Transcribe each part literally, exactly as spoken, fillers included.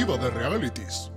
definitiva de realities.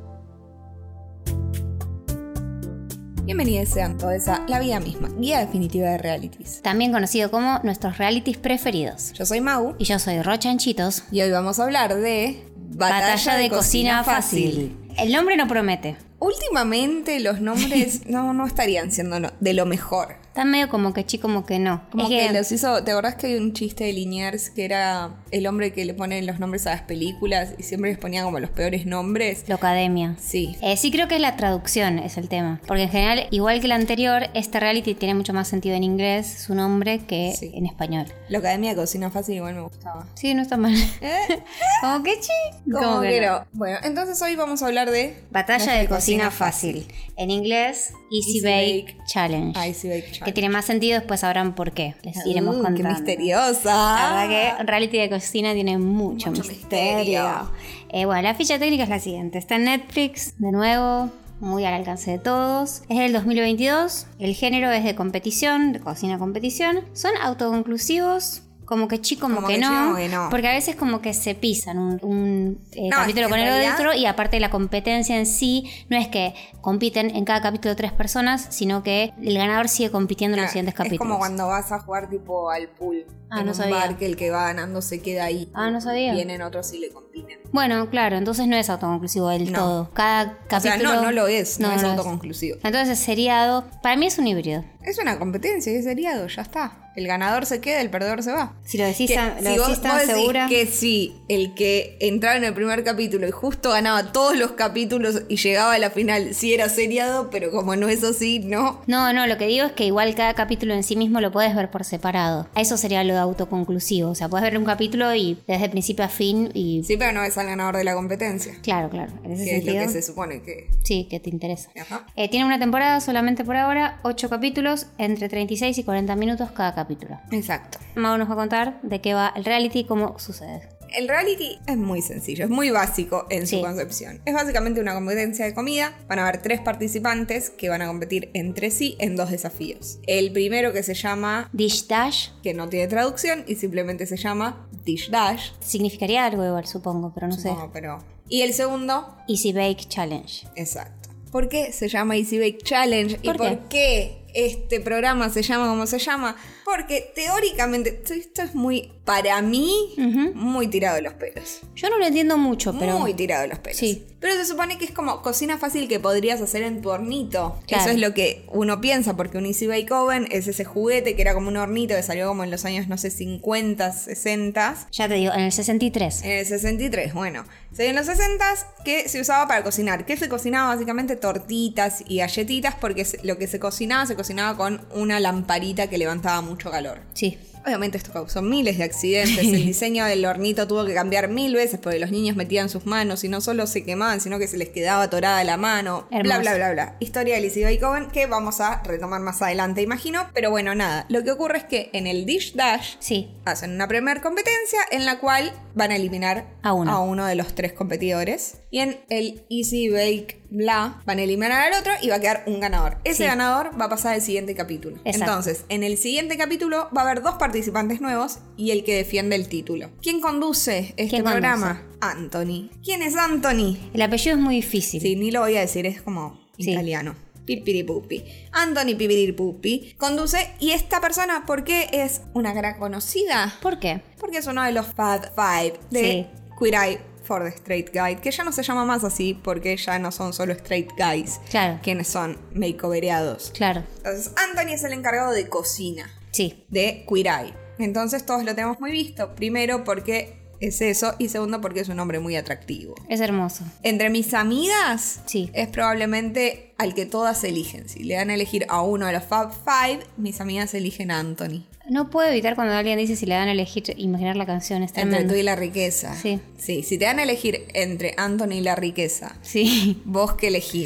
Bienvenidos sean todos a La Vida Misma, guía definitiva de realities. También conocido como nuestros realities preferidos. Yo soy Mau. Y yo soy Rocha Anchitos. Y hoy vamos a hablar de Batalla, Batalla de, de Cocina, Cocina Fácil. Fácil. El nombre no promete. Últimamente los nombres no, no estarían siendo no, de lo mejor. Están medio como que sí, como que no. Como es que, que los hizo. ¿Te acordás que hay un chiste de Liniers que era el hombre que le pone los nombres a las películas y siempre les ponía como los peores nombres? La academia. Sí. Eh, sí, creo que es la traducción, es el tema. Porque en general, igual que el anterior, este reality tiene mucho más sentido en inglés, su nombre, que sí. en español. La Academia de Cocina Fácil igual me gustaba. Sí, no está mal. ¿Eh? ¿Cómo que sí? Como que no. Bueno, entonces hoy vamos a hablar de Batalla de Cocina Fácil. En inglés, Easy, Easy Bake, Bake Challenge. Ah, Easy Bake Challenge. Que tiene más sentido, después sabrán por qué. Les uh, iremos contando. ¡Qué misteriosa! La verdad que reality de cocina tiene mucho, mucho misterio. misterio. Eh, bueno, la ficha técnica es la siguiente. Está en Netflix, de nuevo, muy al alcance de todos. Es del dos mil veintidós. El género es de competición, de cocina competición. Son autoconclusivos. Como que chico, como, como que, que, no, que no. Porque a veces como que se pisan un, un eh, no, capítulo con el realidad... otro. Y aparte la competencia en sí, no es que compiten en cada capítulo tres personas, sino que el ganador sigue compitiendo claro, en los siguientes capítulos. Es como cuando vas a jugar tipo al pool. Ah, en no un sabía. bar que el que va ganando se queda ahí. Ah, no sabía. Vienen otros y le compiten. Bueno, claro, entonces no es autoconclusivo del no. todo. Cada capítulo... O sea, no, no lo es, no, no es no autoconclusivo. Es. Entonces, seriado, para mí es un híbrido. Es una competencia, es seriado, ya está. El ganador se queda, el perdedor se va. Si lo decís, que, lo si decís vos, tan vos segura. Que sí, el que entraba en el primer capítulo y justo ganaba todos los capítulos y llegaba a la final, sí era seriado, pero como no es así, no. No, no, lo que digo es que igual cada capítulo en sí mismo lo puedes ver por separado. Eso sería lo de autoconclusivo. O sea, puedes ver un capítulo y desde principio a fin y... Sí, pero no es al ganador de la competencia. Claro, claro. En ese que sentido, es lo que se supone que... Sí, que te interesa. Ajá. Eh, tiene una temporada solamente por ahora, ocho capítulos, entre treinta y seis y cuarenta minutos cada capítulo. Exacto. Mau nos va a contar de qué va el reality y cómo sucede. El reality es muy sencillo, es muy básico en sí. su concepción. Es básicamente una competencia de comida. Van a haber tres participantes que van a competir entre sí en dos desafíos. El primero que se llama Dish Dash, que no tiene traducción y simplemente se llama Dish Dash. Significaría algo igual, supongo, pero no supongo, sé. Pero... Y el segundo, Easy Bake Challenge. Exacto. ¿Por qué se llama Easy Bake Challenge? ¿Por ¿Y qué? por qué este programa se llama como se llama? Porque teóricamente, esto es muy, para mí, uh-huh. muy tirado de los pelos. Yo no lo entiendo mucho, pero... Muy tirado de los pelos. Sí. Pero se supone que es como cocina fácil que podrías hacer en tu hornito. Claro. Eso es lo que uno piensa, porque un Easy Bake Oven es ese juguete que era como un hornito que salió como en los años, no sé, cincuenta, sesenta. Ya te digo, en el sesenta y tres. En el sesenta y tres, bueno. Se en los sesenta que se usaba para cocinar. ¿Qué se cocinaba? Básicamente tortitas y galletitas, porque lo que se cocinaba, se cocinaba con una lamparita que levantaba mucho calor. Sí. Obviamente esto causó miles de accidentes. El diseño del hornito tuvo que cambiar mil veces porque los niños metían sus manos y no solo se quemaban, sino que se les quedaba atorada la mano. Hermoso. Bla, bla, bla, bla. Historia del Easy Bake Oven que vamos a retomar más adelante, imagino. Pero bueno, nada. Lo que ocurre es que en el Dish Dash sí. hacen una primera competencia en la cual van a eliminar a uno. a uno de los tres competidores. Y en el Easy Bake Bla van a eliminar al otro y va a quedar un ganador. Ese sí. ganador va a pasar al siguiente capítulo. Exacto. Entonces, en el siguiente capítulo va a haber dos participantes nuevos y el que defiende el título. ¿Quién conduce este ¿Quién programa? Conduce? Anthony. ¿Quién es Anthony? El apellido es muy difícil. Sí, ni lo voy a decir, es como sí. italiano. Pipiripupi. Anthony Pipiripupi conduce. Y esta persona, ¿por qué es una cara conocida? ¿Por qué? Porque es uno de los Fab Five de sí. Queer Eye for the Straight Guy, que ya no se llama más así porque ya no son solo straight guys. Claro. Quienes son makeovereados. Claro. Entonces, Anthony es el encargado de cocina. Sí. De Queer Eye. Entonces, todos lo tenemos muy visto. Primero, porque es eso. Y segundo, porque es un hombre muy atractivo. Es hermoso. Entre mis amigas, sí. es probablemente al que todas eligen. Si le dan a elegir a uno de los Fab Five, mis amigas eligen a Anthony. No puedo evitar cuando alguien dice si le dan a elegir, imaginar la canción. Es entre tú y la riqueza. Sí. Sí, si te dan a elegir entre Anthony y la riqueza, sí. ¿vos qué elegís?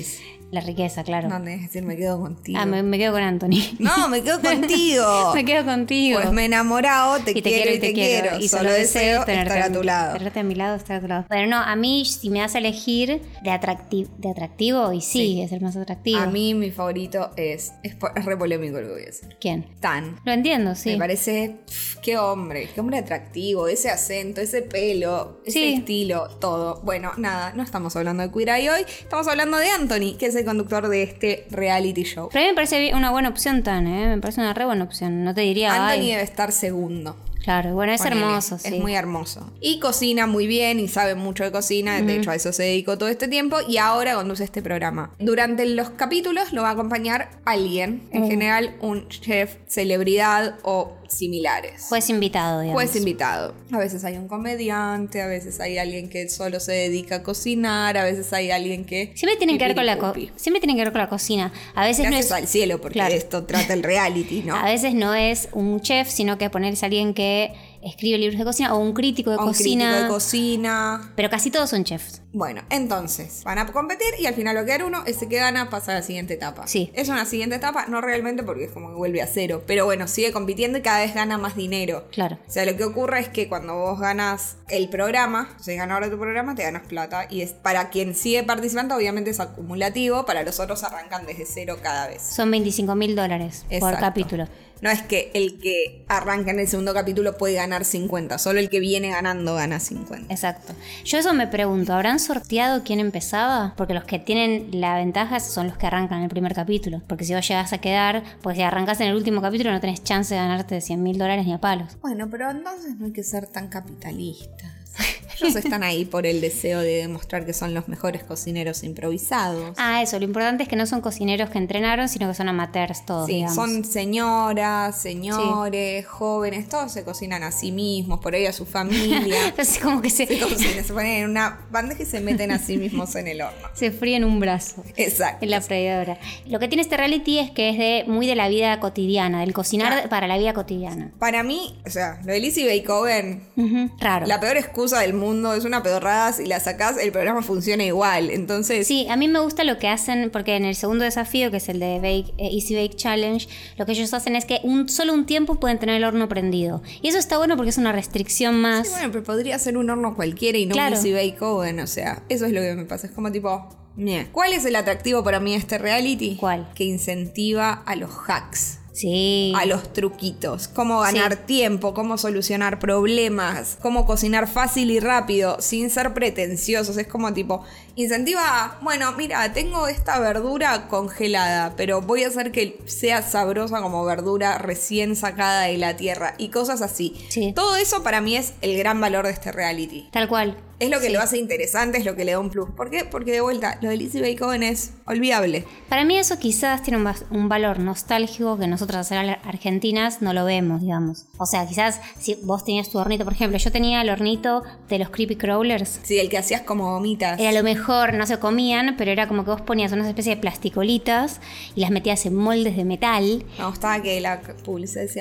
La riqueza, claro. No tenés que decir me quedo contigo. Ah, me, me quedo con Anthony. No, me quedo contigo. Me quedo contigo. Pues me he enamorado, te, y te quiero y te quiero. quiero. Y solo deseo tenerte estar a tu lado. Tenerte a mi lado, estar a tu lado. Pero no, a mí, si me das a elegir de, atracti- de atractivo, y sí, sí, es el más atractivo. A mí, mi favorito es. Es, es re polémico lo que voy a decir. ¿Quién? Tan. Lo entiendo, sí. Me parece. Pff, qué hombre. Qué hombre atractivo. Ese acento, ese pelo, ese sí. estilo, todo. Bueno, nada, no estamos hablando de Queer Eye hoy. Estamos hablando de Anthony, que es el conductor de este reality show. Pero a mí me parece una buena opción, Tan, ¿eh? Me parece una re buena opción. No te diría. Anthony ay. debe estar segundo. Claro, bueno, es Ponele, hermoso, sí. Es muy hermoso. Y cocina muy bien y sabe mucho de cocina. Mm. De hecho, a eso se dedicó todo este tiempo. Y ahora conduce este programa. Durante los capítulos lo va a acompañar alguien. En mm. general, un chef, celebridad o similares. Juez invitado, digamos. Juez invitado. A veces hay un comediante, a veces hay alguien que solo se dedica a cocinar, a veces hay alguien que... Siempre tienen que ver con la co- siempre tienen que ver con la cocina. A veces Gracias no es al cielo, porque claro. esto trata el reality, ¿no? A veces no es un chef, sino que ponerse a alguien que escribe libros de cocina o un crítico de o cocina. Un crítico de cocina. Pero casi todos son chefs. Bueno, entonces, van a competir y al final lo que queda uno, ese que gana pasa a la siguiente etapa. Sí. Es una siguiente etapa, no realmente porque es como que vuelve a cero, pero bueno, sigue compitiendo y cada vez gana más dinero. Claro. O sea, lo que ocurre es que cuando vos ganas el programa, o sea, ganador de tu programa, te ganas plata y es para quien sigue participando, obviamente es acumulativo, para los otros arrancan desde cero cada vez. Son veinticinco mil dólares por capítulo. No es que el que arranca en el segundo capítulo puede ganar cincuenta, solo el que viene ganando gana cincuenta. Exacto. Yo eso me pregunto, ¿habrán sorteado quién empezaba? Porque los que tienen la ventaja son los que arrancan en el primer capítulo. Porque si vos llegás a quedar, pues si arrancás en el último capítulo no tenés chance de ganarte cien mil dólares ni a palos. Bueno, pero entonces no hay que ser tan capitalistas. Ellos están ahí por el deseo de demostrar que son los mejores cocineros improvisados. Ah, eso. Lo importante es que no son cocineros que entrenaron, sino que son amateurs todos, sí, digamos. Son señoras, señores, sí. jóvenes. Todos se cocinan a sí mismos, por ahí a su familia. Así como que se... Se cocinan, se ponen en una bandeja y se meten a sí mismos en el horno. Se fríen un brazo. Exacto. En la freidora. Lo que tiene este reality es que es de muy de la vida cotidiana, del cocinar claro. para la vida cotidiana. Para mí, o sea, lo de Lizzie Bake uh-huh. Raro. La peor excusa del mundo. Es una pedorrada, si la sacás el programa funciona igual, entonces... Sí, a mí me gusta lo que hacen, porque en el segundo desafío, que es el de Bake, eh, Easy Bake Challenge, lo que ellos hacen es que un, solo un tiempo pueden tener el horno prendido. Y eso está bueno porque es una restricción más... Sí, bueno, pero podría ser un horno cualquiera y no claro. un Easy Bake Oven, o sea, eso es lo que me pasa, es como tipo... Mira, ¿cuál es el atractivo para mí de este reality? ¿Cuál? Que incentiva a los hacks. Sí. A los truquitos. Cómo ganar sí. tiempo, cómo solucionar problemas, cómo cocinar fácil y rápido, sin ser pretenciosos. Es como tipo, incentiva a, bueno, mira, tengo esta verdura congelada, pero voy a hacer que sea sabrosa como verdura recién sacada de la tierra y cosas así. Sí. Todo eso para mí es el gran valor de este reality. Tal cual. Es lo que sí. lo hace interesante, es lo que le da un plus. ¿Por qué? Porque de vuelta, lo de Lizzie Bake Oven es olvidable. Para mí eso quizás tiene un, un valor nostálgico que nosotras argentinas no lo vemos, digamos. O sea, quizás si vos tenías tu hornito, por ejemplo, yo tenía el hornito de los Creepy Crawlers. Sí, el que hacías como gomitas. Era lo mejor, no se comían, pero era como que vos ponías unas especies de plasticolitas y las metías en moldes de metal. Me gustaba que la publicidad decía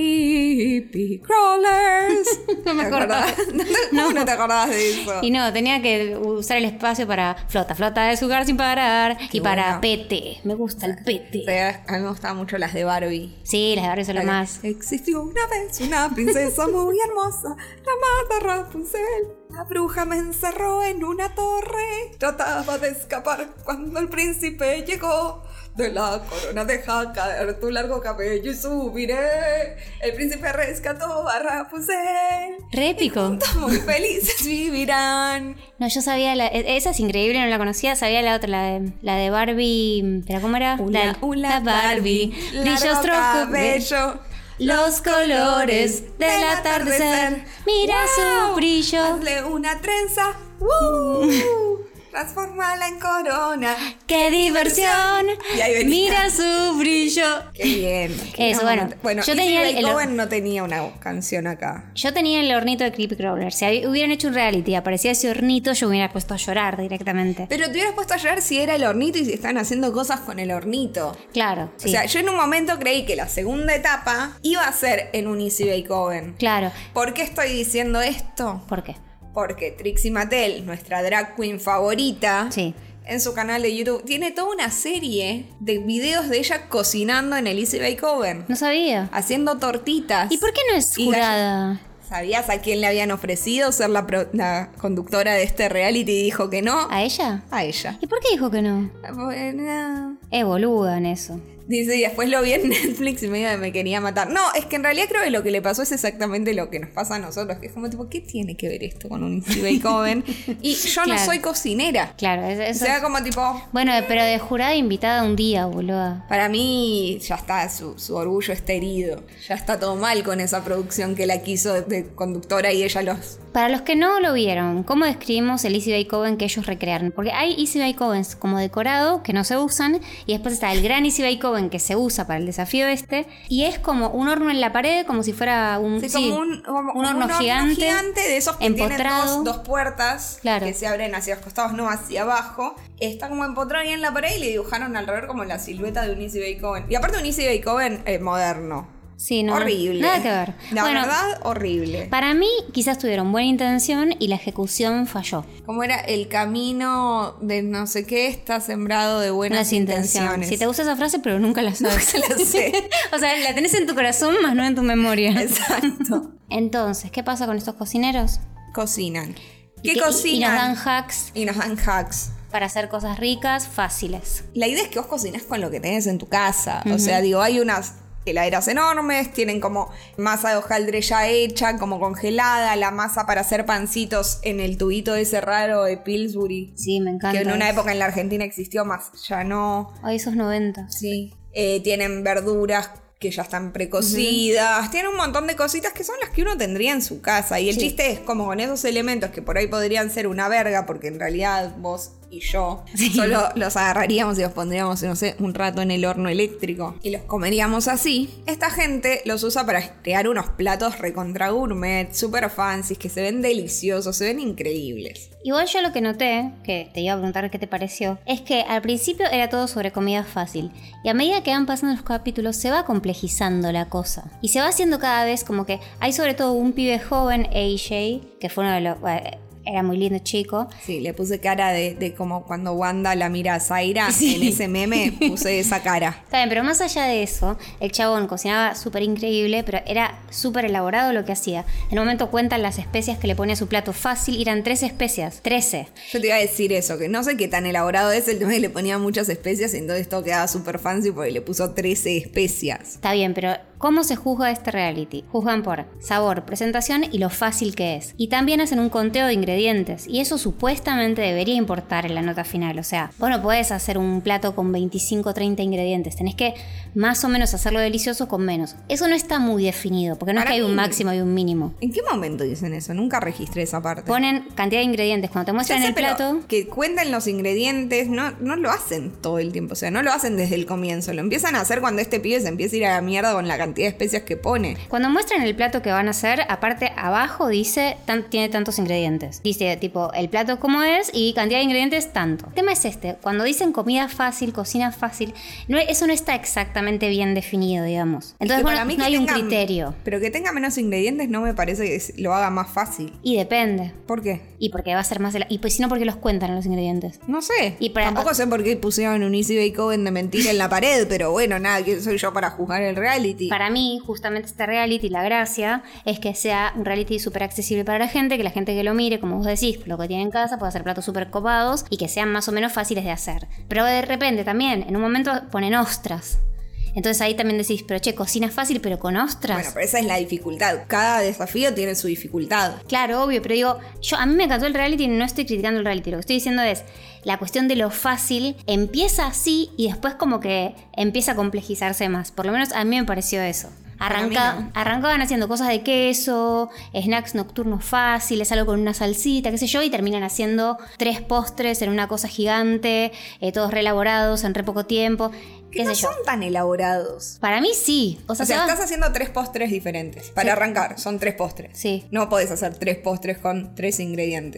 Creepy Crawlers. No me acordaba. ¿No, no, no te acordabas de eso? Y no, tenía que usar el espacio para flota, flota de azúcar sin parar. Qué y para bueno. P T. Me gusta el P T. Sí, a mí me gustaban mucho las de Barbie. Sí, las de Barbie son lo más. Existió una vez una princesa muy hermosa, llamada Rapunzel. La bruja me encerró en una torre. Trataba de escapar cuando el príncipe llegó. De la corona deja caer tu largo cabello y subiré. El príncipe rescató a Rapunzel. Re épico. Muy felices vivirán. No, yo sabía, la, esa es increíble, no la conocía. Sabía la otra, la de, la de Barbie. ¿Pero cómo era? Una, la, una la Barbie. Brillos cabello. Los colores del atardecer. Mira wow. su brillo. Hazle una trenza. ¡Woo! Transformala en corona. ¡Qué diversión! Mira su brillo. ¡Qué bien! Qué Eso, bueno. Bueno, yo tenía el, el no tenía una canción acá. Yo tenía el hornito de Creepy Crawler. Si hubieran hecho un reality y aparecía ese hornito, yo me hubiera puesto a llorar directamente. Pero te hubieras puesto a llorar si era el hornito y si estaban haciendo cosas con el hornito. Claro. Sí. O sea, yo en un momento creí que la segunda etapa iba a ser en un Easy Bake Oven. Claro. ¿Por qué estoy diciendo esto? ¿Por qué? Porque Trixie Mattel, nuestra drag queen favorita, sí. en su canal de YouTube. Tiene toda una serie de videos de ella cocinando en el Easy Bake Oven. No sabía. Haciendo tortitas. ¿Y por qué no es jurada? ¿Sabías a quién le habían ofrecido ser la, pro, la conductora de este reality y dijo que no? ¿A ella? A ella. ¿Y por qué dijo que no? Bueno, es boluda en eso. Dice, y después lo vi en Netflix y medio me quería matar. No, es que en realidad creo que lo que le pasó es exactamente lo que nos pasa a nosotros. Que es como tipo, ¿qué tiene que ver esto con un Easy Bake Oven? Y yo claro. no soy cocinera. Claro, eso, eso O sea, es... como tipo... Bueno, pero de jurada invitada un día, boluda. Para mí ya está, su, su orgullo está herido. Ya está todo mal con esa producción que la quiso de, de conductora y ella los... Para los que no lo vieron, ¿cómo describimos el Easy Bake Oven que ellos recrearon? Porque hay Easy Bake Ovens como decorado que no se usan y después está el gran Easy Bake Oven que se usa para el desafío este y es como un horno en la pared como si fuera un, sí, sí, como un, como, un horno, un horno gigante, gigante de esos que empotrado. tienen dos, dos puertas claro. que se abren hacia los costados, no hacia abajo. Está como empotrado ahí en la pared y le dibujaron alrededor como la silueta de un Easy Bake Oven. Y aparte un Easy Bake Oven eh, moderno. Sí, no, horrible. Nada que ver. La bueno, verdad, horrible. Para mí, quizás tuvieron buena intención y la ejecución falló. Como era el camino de no sé qué está sembrado de buenas intenciones. Si te gusta esa frase, pero nunca la sabes. Nunca la sé. O sea, la tenés en tu corazón, más no en tu memoria. Exacto. Entonces, ¿qué pasa con estos cocineros? Cocinan. ¿Qué y que, cocinan? Y nos dan hacks. Y nos dan hacks. Para hacer cosas ricas, fáciles. La idea es que vos cocinás con lo que tenés en tu casa. Uh-huh. O sea, digo, hay unas heladeras enormes, tienen como masa de hojaldre ya hecha, como congelada, la masa para hacer pancitos en el tubito ese raro de Pillsbury. Sí, me encanta. Que en una eso. época en la Argentina existió más, ya no. Ay, esos noventa. Sí. Eh, tienen verduras que ya están precocidas, uh-huh. Tienen un montón de cositas que son las que uno tendría en su casa. Y el sí. chiste es como con esos elementos que por ahí podrían ser una verga, porque en realidad vos y yo sí. solo los agarraríamos y los pondríamos, no sé, un rato en el horno eléctrico y los comeríamos así. Esta gente los usa para crear unos platos recontra gourmet, super fancy, que se ven deliciosos, se ven increíbles. Igual yo lo que noté, que te iba a preguntar qué te pareció, es que al principio era todo sobre comida fácil y a medida que van pasando los capítulos se va complejizando la cosa y se va haciendo cada vez como que hay sobre todo un pibe joven, A J, que fue uno de los... Eh, era muy lindo chico. Sí, le puse cara de, de como cuando Wanda la mira a Zaira sí. En ese meme, puse esa cara. Está bien, pero más allá de eso, el chabón cocinaba súper increíble, pero era súper elaborado lo que hacía. En un momento cuentan las especias que le ponía a su plato fácil, y eran tres especias, trece. Yo te iba a decir eso, que no sé qué tan elaborado es, el tema que le ponía muchas especias y entonces todo quedaba súper fancy porque le puso trece especias. Está bien, pero ¿cómo se juzga este reality? Juzgan por sabor, presentación y lo fácil que es. Y también hacen un conteo de ingredientes. Y eso supuestamente debería importar en la nota final. O sea, vos no podés hacer un plato con veinticinco o treinta ingredientes. Tenés que más o menos hacerlo delicioso con menos. Eso no está muy definido, porque no Para es que hay un máximo y un mínimo. ¿En qué momento dicen eso? Nunca registré esa parte. Ponen cantidad de ingredientes. Cuando te muestran sé, el plato... Que cuenten los ingredientes, no, no lo hacen todo el tiempo. O sea, no lo hacen desde el comienzo. Lo empiezan a hacer cuando este pibe se empieza a ir a la mierda con la cantidad de especias que pone. Cuando muestran el plato que van a hacer, aparte abajo dice, tan, tiene tantos ingredientes. Dice tipo el plato como es y cantidad de ingredientes tanto. El tema es este, cuando dicen comida fácil, cocina fácil, no, eso no está exactamente bien definido, digamos. Entonces, bueno, no hay tenga, un criterio. Pero que tenga menos ingredientes no me parece que lo haga más fácil. Y depende. ¿Por qué? Y porque va a ser más... Y pues si no, porque los cuentan los ingredientes. No sé. Y para... Tampoco sé por qué pusieron un Easy Bake Oven de mentira en la pared, pero bueno, nada, ¿quién soy yo para juzgar el reality? Para mí, justamente este reality, la gracia es que sea un reality súper accesible para la gente, que la gente que lo mire, como vos decís, lo que tiene en casa, puede hacer platos súper copados y que sean más o menos fáciles de hacer. Pero de repente también, en un momento ponen ostras. Entonces ahí también decís, pero che, cocina fácil, pero con ostras. Bueno, pero esa es la dificultad. Cada desafío tiene su dificultad. Claro, obvio, pero digo, yo a mí me encantó el reality y no estoy criticando el reality. Lo que estoy diciendo es, la cuestión de lo fácil empieza así y después como que empieza a complejizarse más. Por lo menos a mí me pareció eso. Arranca, no. Arrancaban haciendo cosas de queso, snacks nocturnos fáciles, algo con una salsita, qué sé yo, y terminan haciendo tres postres en una cosa gigante, eh, todos re elaborados en re poco tiempo. Que no son tan elaborados. Para mí sí. O sea, o sea estás haciendo tres postres diferentes. Para sí. arrancar, son tres postres. Sí. No podés hacer tres postres con tres ingredientes.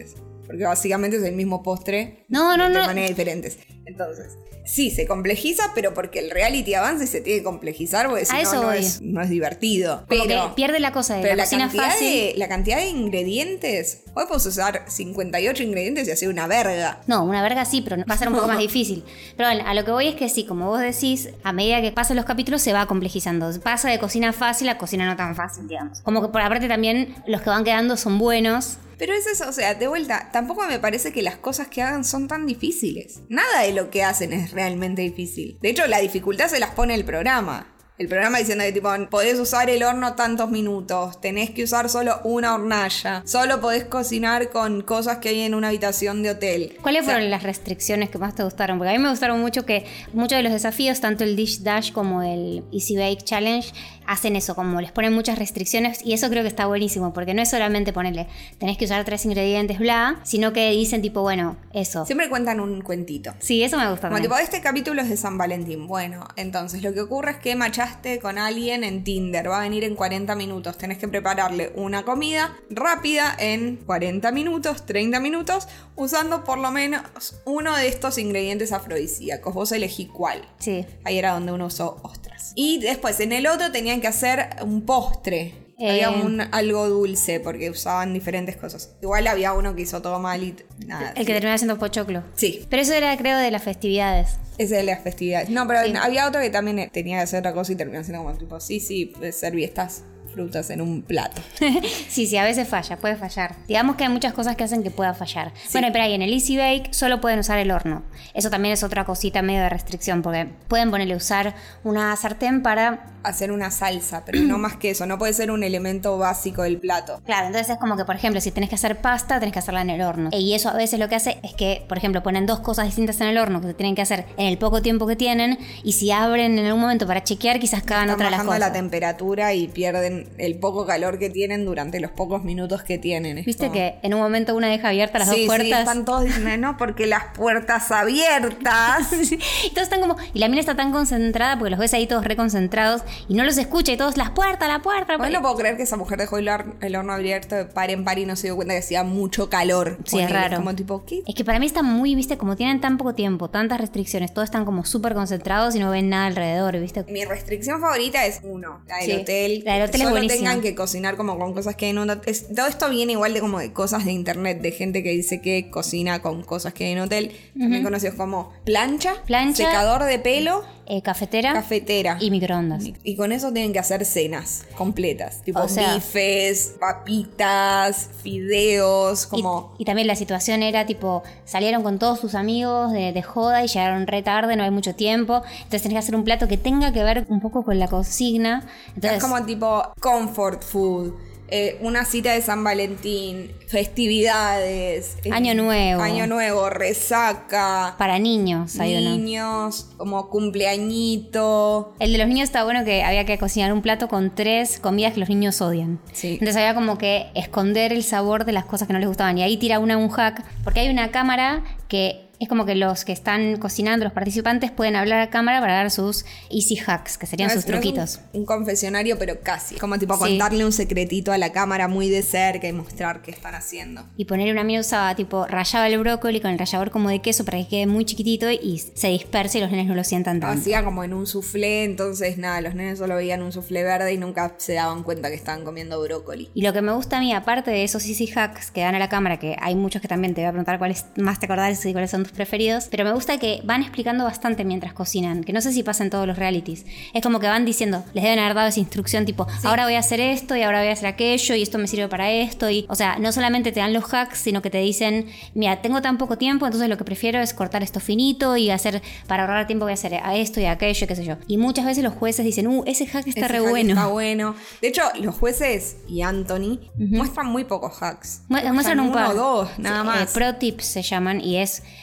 porque básicamente es el mismo postre no, no, de no. maneras diferentes. Entonces, sí, se complejiza, pero porque el reality avanza y se tiene que complejizar, porque si no, no es, no es divertido. Como pero que pierde la cosa de pero la, la cocina cantidad fácil. De, la cantidad de ingredientes, hoy puedes usar cincuenta y ocho ingredientes y hacer una verga. No, una verga sí, pero va a ser un poco más difícil. Pero bueno, a lo que voy es que sí, como vos decís, a medida que pasan los capítulos se va complejizando. Pasa de cocina fácil a cocina no tan fácil, digamos. Como que por aparte también los que van quedando son buenos. Pero es eso, o sea, de vuelta, tampoco me parece que las cosas que hagan son tan difíciles. Nada de lo que hacen es realmente difícil. De hecho, la dificultad se las pone el programa. El programa diciendo que tipo, podés usar el horno tantos minutos, tenés que usar solo una hornalla, solo podés cocinar con cosas que hay en una habitación de hotel. ¿Cuáles o sea, fueron las restricciones que más te gustaron? Porque a mí me gustaron mucho que muchos de los desafíos, tanto el Dish Dash como el Easy Bake Challenge, hacen eso, como les ponen muchas restricciones, y eso creo que está buenísimo, porque no es solamente ponerle, tenés que usar tres ingredientes, bla, sino que dicen tipo, bueno, eso. Siempre cuentan un cuentito. Sí, eso me gusta Como también. tipo, este capítulo es de San Valentín. Bueno, entonces lo que ocurre es que machaste con alguien en Tinder, va a venir en cuarenta minutos, tenés que prepararle una comida rápida en cuarenta minutos, treinta minutos, usando por lo menos uno de estos ingredientes afrodisíacos. Vos elegí cuál. Sí. Ahí era donde uno usó ostras. Y después en el otro tenían que hacer un postre. Eh. Había un, algo dulce porque usaban diferentes cosas. Igual había uno que hizo todo mal y nada. El que terminó haciendo pochoclo. Sí. Pero eso era, creo, de las festividades. Ese de las festividades. No, pero Sí. había otro que también tenía que hacer otra cosa y terminó siendo como tipo, sí, sí, pues serví estas frutas en un plato. Sí, sí, a veces falla, puede fallar. Digamos que hay muchas cosas que hacen que pueda fallar. Sí. Bueno, pero ahí en el Easy Bake solo pueden usar el horno. Eso también es otra cosita medio de restricción, porque pueden ponerle usar una sartén para... Hacer una salsa, pero no más que eso. No puede ser un elemento básico del plato. Claro, entonces es como que, por ejemplo, si tenés que hacer pasta, tenés que hacerla en el horno. Y eso a veces lo que hace es que, por ejemplo, ponen dos cosas distintas en el horno que se tienen que hacer en el poco tiempo que tienen, y si abren en algún momento para chequear, quizás cagan Están otra de las bajando cosas. la temperatura y pierden el poco calor que tienen durante los pocos minutos que tienen. Es ¿Viste como... que en un momento una deja abiertas las sí, dos puertas? Sí, están todos diciendo, no, porque las puertas abiertas. Y todos están como... Y la mina está tan concentrada porque los ves ahí todos reconcentrados y no los escucha y todos, las puertas, la puerta. Hoy no puedo creer que esa mujer dejó el, hor- el horno abierto de par en par y no se dio cuenta que hacía mucho calor. Sí, es Ponele, raro. Como tipo, ¿qué? Es que para mí está muy, viste, como tienen tan poco tiempo, tantas restricciones, todos están como súper concentrados y no ven nada alrededor, viste. Mi restricción favorita es uno, la del Sí, hotel. la del hotel es Solo buenísima. tengan que cocinar como con cosas que hay en un hotel. Es- todo esto viene igual de como de cosas de internet, de gente que dice que cocina con cosas que hay en hotel. También conocidos como plancha, Plancha. secador de pelo, Eh, cafetera cafetera. y microondas. Y, y con eso tienen que hacer cenas completas. Tipo O sea- bifes, papitas, fideos, como... Y, y también la situación era tipo, salieron con todos sus amigos de, de joda y llegaron re tarde, no hay mucho tiempo, entonces tenés que hacer un plato que tenga que ver un poco con la cocina. Entonces, es como tipo comfort food. Eh, una cita de San Valentín, festividades, eh, Año Nuevo. Año Nuevo, resaca, para niños hay uno. niños, como cumpleañito. El de los niños está bueno que había que cocinar un plato con tres comidas que los niños odian. Sí. Entonces había como que esconder el sabor de las cosas que no les gustaban. Y ahí tira una un hack, porque hay una cámara que es como que los que están cocinando, los participantes, pueden hablar a cámara para dar sus easy hacks, que serían No sus es- no es truquitos. un, un confesionario, pero casi. Como tipo Sí. contarle un secretito a la cámara muy de cerca y mostrar qué están haciendo. Y poner una mina usaba, tipo, rallaba el brócoli con el rallador como de queso para que quede muy chiquitito y se disperse y los nenes no lo sientan tanto. Hacía como en un soufflé, entonces nada, los nenes solo veían un soufflé verde y nunca se daban cuenta que estaban comiendo brócoli. Y lo que me gusta a mí, aparte de esos easy hacks que dan a la cámara, que hay muchos que también te voy a preguntar cuáles más te acordás y cuáles son tus preferidos, pero me gusta que van explicando bastante mientras cocinan, que no sé si pasa en todos los realities. Es como que van diciendo, les deben haber dado esa instrucción tipo, ahora voy a hacer esto y ahora voy a hacer aquello y esto me sirve para esto. Y, o sea, no solamente te dan los hacks, sino que te dicen, mira, tengo tan poco tiempo, entonces lo que prefiero es cortar esto finito y hacer, para ahorrar tiempo voy a hacer a esto y a aquello, qué sé yo. Y muchas veces los jueces dicen, uh, ese hack está Ese re hack bueno. Está bueno. De hecho, los jueces y Anthony muestran muy pocos hacks. Mu- Muestran un uno par. o dos, nada Sí, más. eh, pro tips se llaman y es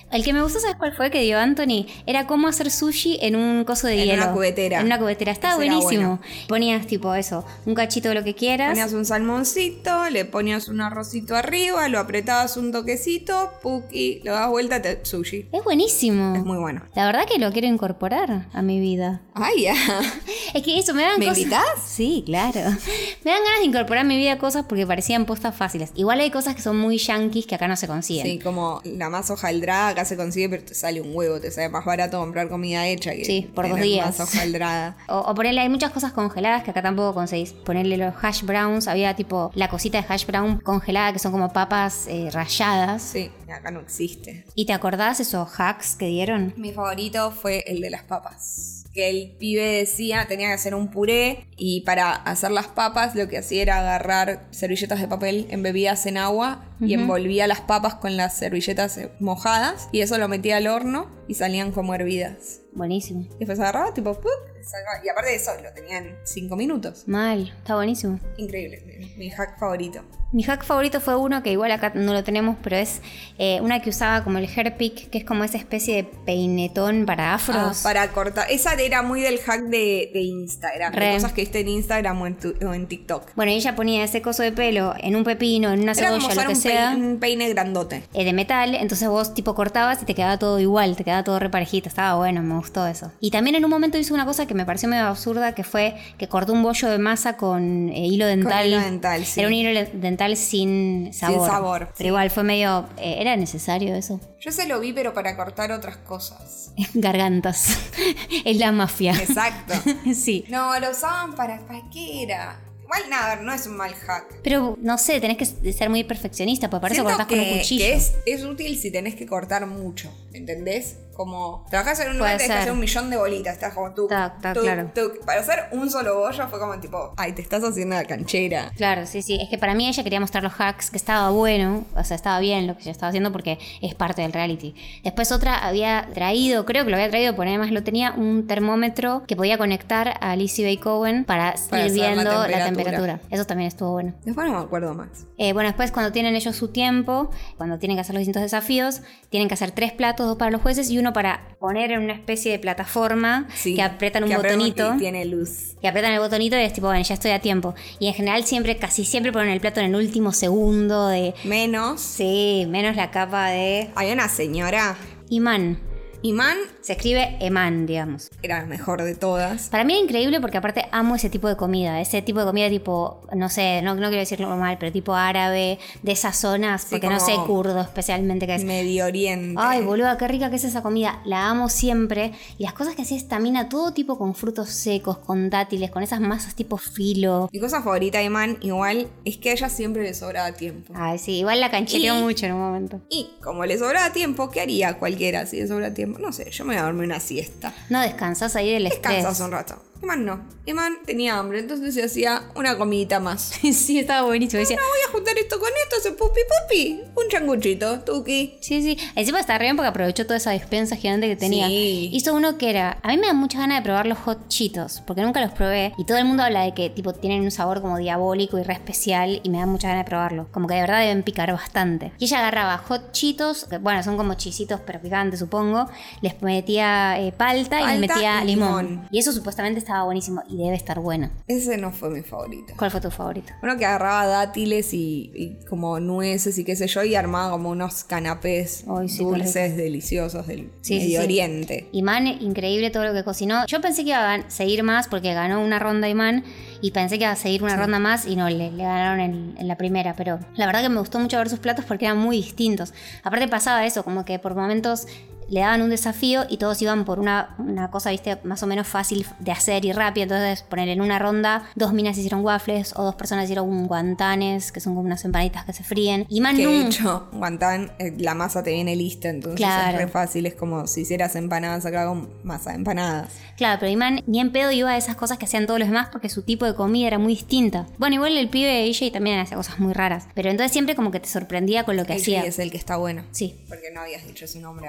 El que me gustó, ¿sabes cuál fue? Que dio Anthony. Era cómo hacer sushi en un coso de en hielo. En una cubetera. En una cubetera. Estaba Ese buenísimo. Bueno. Ponías tipo eso, un cachito de lo que quieras. Ponías un salmoncito, le ponías un arrocito arriba, lo apretabas un toquecito, puki, lo das vuelta, te, sushi. Es buenísimo. Es muy bueno. La verdad que lo quiero incorporar a mi vida. Ay, ya. Es que eso, me dan ¿Me cosas... invitás? Sí, claro. Me dan ganas de incorporar a mi vida cosas porque parecían postas fáciles. Igual hay cosas que son muy yanquis que acá no se consiguen. Sí, como la masa hojaldrada acá se consigue, pero te sale un huevo, te sale más barato comprar comida hecha que sí, por dos tener días. masa hojaldrada. O, o ponerle, hay muchas cosas congeladas que acá tampoco conseguís. Ponerle los hash browns, había tipo la cosita de hash brown congelada que son como papas eh, ralladas. Sí, acá no existe. ¿Y te acordás esos hacks que dieron? Mi favorito fue el de las papas. Que el pibe decía, tenía que hacer un puré y para hacer las papas lo que hacía era agarrar servilletas de papel embebidas en agua uh-huh. y envolvía las papas con las servilletas mojadas y eso lo metía al horno y salían como hervidas. Buenísimo. Y después agarraba, tipo, ¡pup! Y aparte de eso, lo tenían cinco minutos. Mal, está buenísimo. Increíble, mi, mi hack favorito. Mi hack favorito fue uno que igual acá no lo tenemos, pero es eh, una que usaba como el hair pick, que es como esa especie de peinetón para afros. Ah, para cortar. Esa era muy del hack de, de Instagram, Re. de cosas que viste en Instagram o en, tu, o en TikTok. Bueno, ella ponía ese coso de pelo en un pepino, en una era cebolla, como lo que un sea. Peine, un peine grandote. Eh, de metal, entonces vos tipo cortabas y te quedaba todo igual, te quedaba todo re parejito, estaba bueno, me gustó eso. Y también en un momento hizo una cosa que me pareció medio absurda, que fue que cortó un bollo de masa con eh, hilo dental. Con hilo dental, sí. Era un hilo dental sin sabor. Sin sabor. Pero sí. Igual fue medio... Eh, ¿Era necesario eso? Yo se lo vi, pero para cortar otras cosas. Gargantas. Es la mafia. Exacto. Sí. No, lo usaban para... ¿Para qué era? Igual nada, no es un mal hack. Pero no sé, tenés que ser muy perfeccionista, porque para eso cortás que, con un cuchillo. Que es, es útil si tenés que cortar mucho, ¿entendés? Como trabajás en un lugar, Puede tenés que ser. hacer un millón de bolitas, estás como tú. Tac, tac, claro. Para hacer un solo bollo fue como tipo, ay, te estás haciendo la canchera. Claro, sí, sí. Es que para mí ella quería mostrar los hacks, que estaba bueno, o sea, estaba bien lo que ella estaba haciendo porque es parte del reality. Después otra había traído, creo que lo había traído, porque además lo tenía, un termómetro que podía conectar a Lizzie Bay Cohen para, para ir viendo la temperatura. la temperatura. Eso también estuvo bueno. Después no me acuerdo más. Eh, bueno, después cuando tienen ellos su tiempo, cuando tienen que hacer los distintos desafíos, tienen que hacer tres platos, dos para los jueces y uno para poner en una especie de plataforma Sí, que apretan un que botonito. Y tiene luz. Que apretan el botonito y es tipo, bueno, ya estoy a tiempo. Y en general siempre, casi siempre ponen el plato en el último segundo de... Menos. Sí, menos la capa de... Hay una señora. Imán. Imán Se escribe Eman, digamos. era la mejor de todas. Para mí era increíble porque aparte amo ese tipo de comida. Ese tipo de comida tipo, no sé, no, no quiero decirlo mal, pero tipo árabe, de esas zonas, Sí, porque no sé, como kurdo especialmente que es. Medio Oriente. Ay, boluda, qué rica que es esa comida. La amo siempre. Y las cosas que hacía Estamina, todo tipo con frutos secos, con dátiles, con esas masas tipo filo. Mi cosa favorita de Imán, igual, es que a ella siempre le sobraba tiempo. Ay, sí, igual la canchereó Y- mucho en un momento. Y como le sobraba tiempo, ¿qué haría cualquiera si le sobra tiempo? No sé, yo me voy a dormir una siesta. No descansás ahí del estrés. Descansas un rato. Imán no. Imán tenía hambre, entonces se hacía una comidita más. Sí, estaba buenísimo. Decía, No voy a juntar esto con esto, hace pupi pupi. Un changuchito, tuki. sí, sí. Encima está re bien porque aprovechó toda esa despensa gigante que tenía. Sí. Hizo uno que era... A mí me da muchas ganas de probar los hot Cheetos, porque nunca los probé. Y todo el mundo habla de que tipo tienen un sabor como diabólico y re especial. Y me da muchas ganas de probarlos. Como que de verdad deben picar bastante. Y ella agarraba hot Cheetos, que bueno, son como chisitos pero picantes supongo. Les metía eh, palta, y les Palta metía y limón. limón. Y eso supuestamente estaba buenísimo y debe estar bueno. Ese no fue mi favorito. ¿Cuál fue tu favorito? Uno que agarraba dátiles y, y como nueces y qué sé yo, y armaba como unos canapés Ay, sí, qué dulces, deliciosos del Sí, sí, Medio sí. Oriente. Imán, increíble todo lo que cocinó. Yo pensé que iba a gan- seguir más porque ganó una ronda Imán y pensé que iba a seguir una ronda más y no, le, le ganaron en, en la primera. Pero la verdad que me gustó mucho ver sus platos porque eran muy distintos. Aparte pasaba eso, como que por momentos le daban un desafío y todos iban por una, una cosa, viste, más o menos fácil de hacer y rápida. Entonces, poner en una ronda, dos minas hicieron waffles o dos personas hicieron guantanes, que son como unas empanitas que se fríen. Imán Que de nunca... hecho, guantán, eh, la masa te viene lista, entonces Claro. es re fácil. Es como si hicieras empanadas acá con masa de empanadas. Claro, pero Imán ni en pedo iba a esas cosas que hacían todos los demás porque su tipo de comida era muy distinta. Bueno, igual el pibe de D J también hacía cosas muy raras. Pero entonces siempre como que te sorprendía con lo que El sí hacía. es el que está bueno. Sí. Porque no habías dicho su nombre antes, solo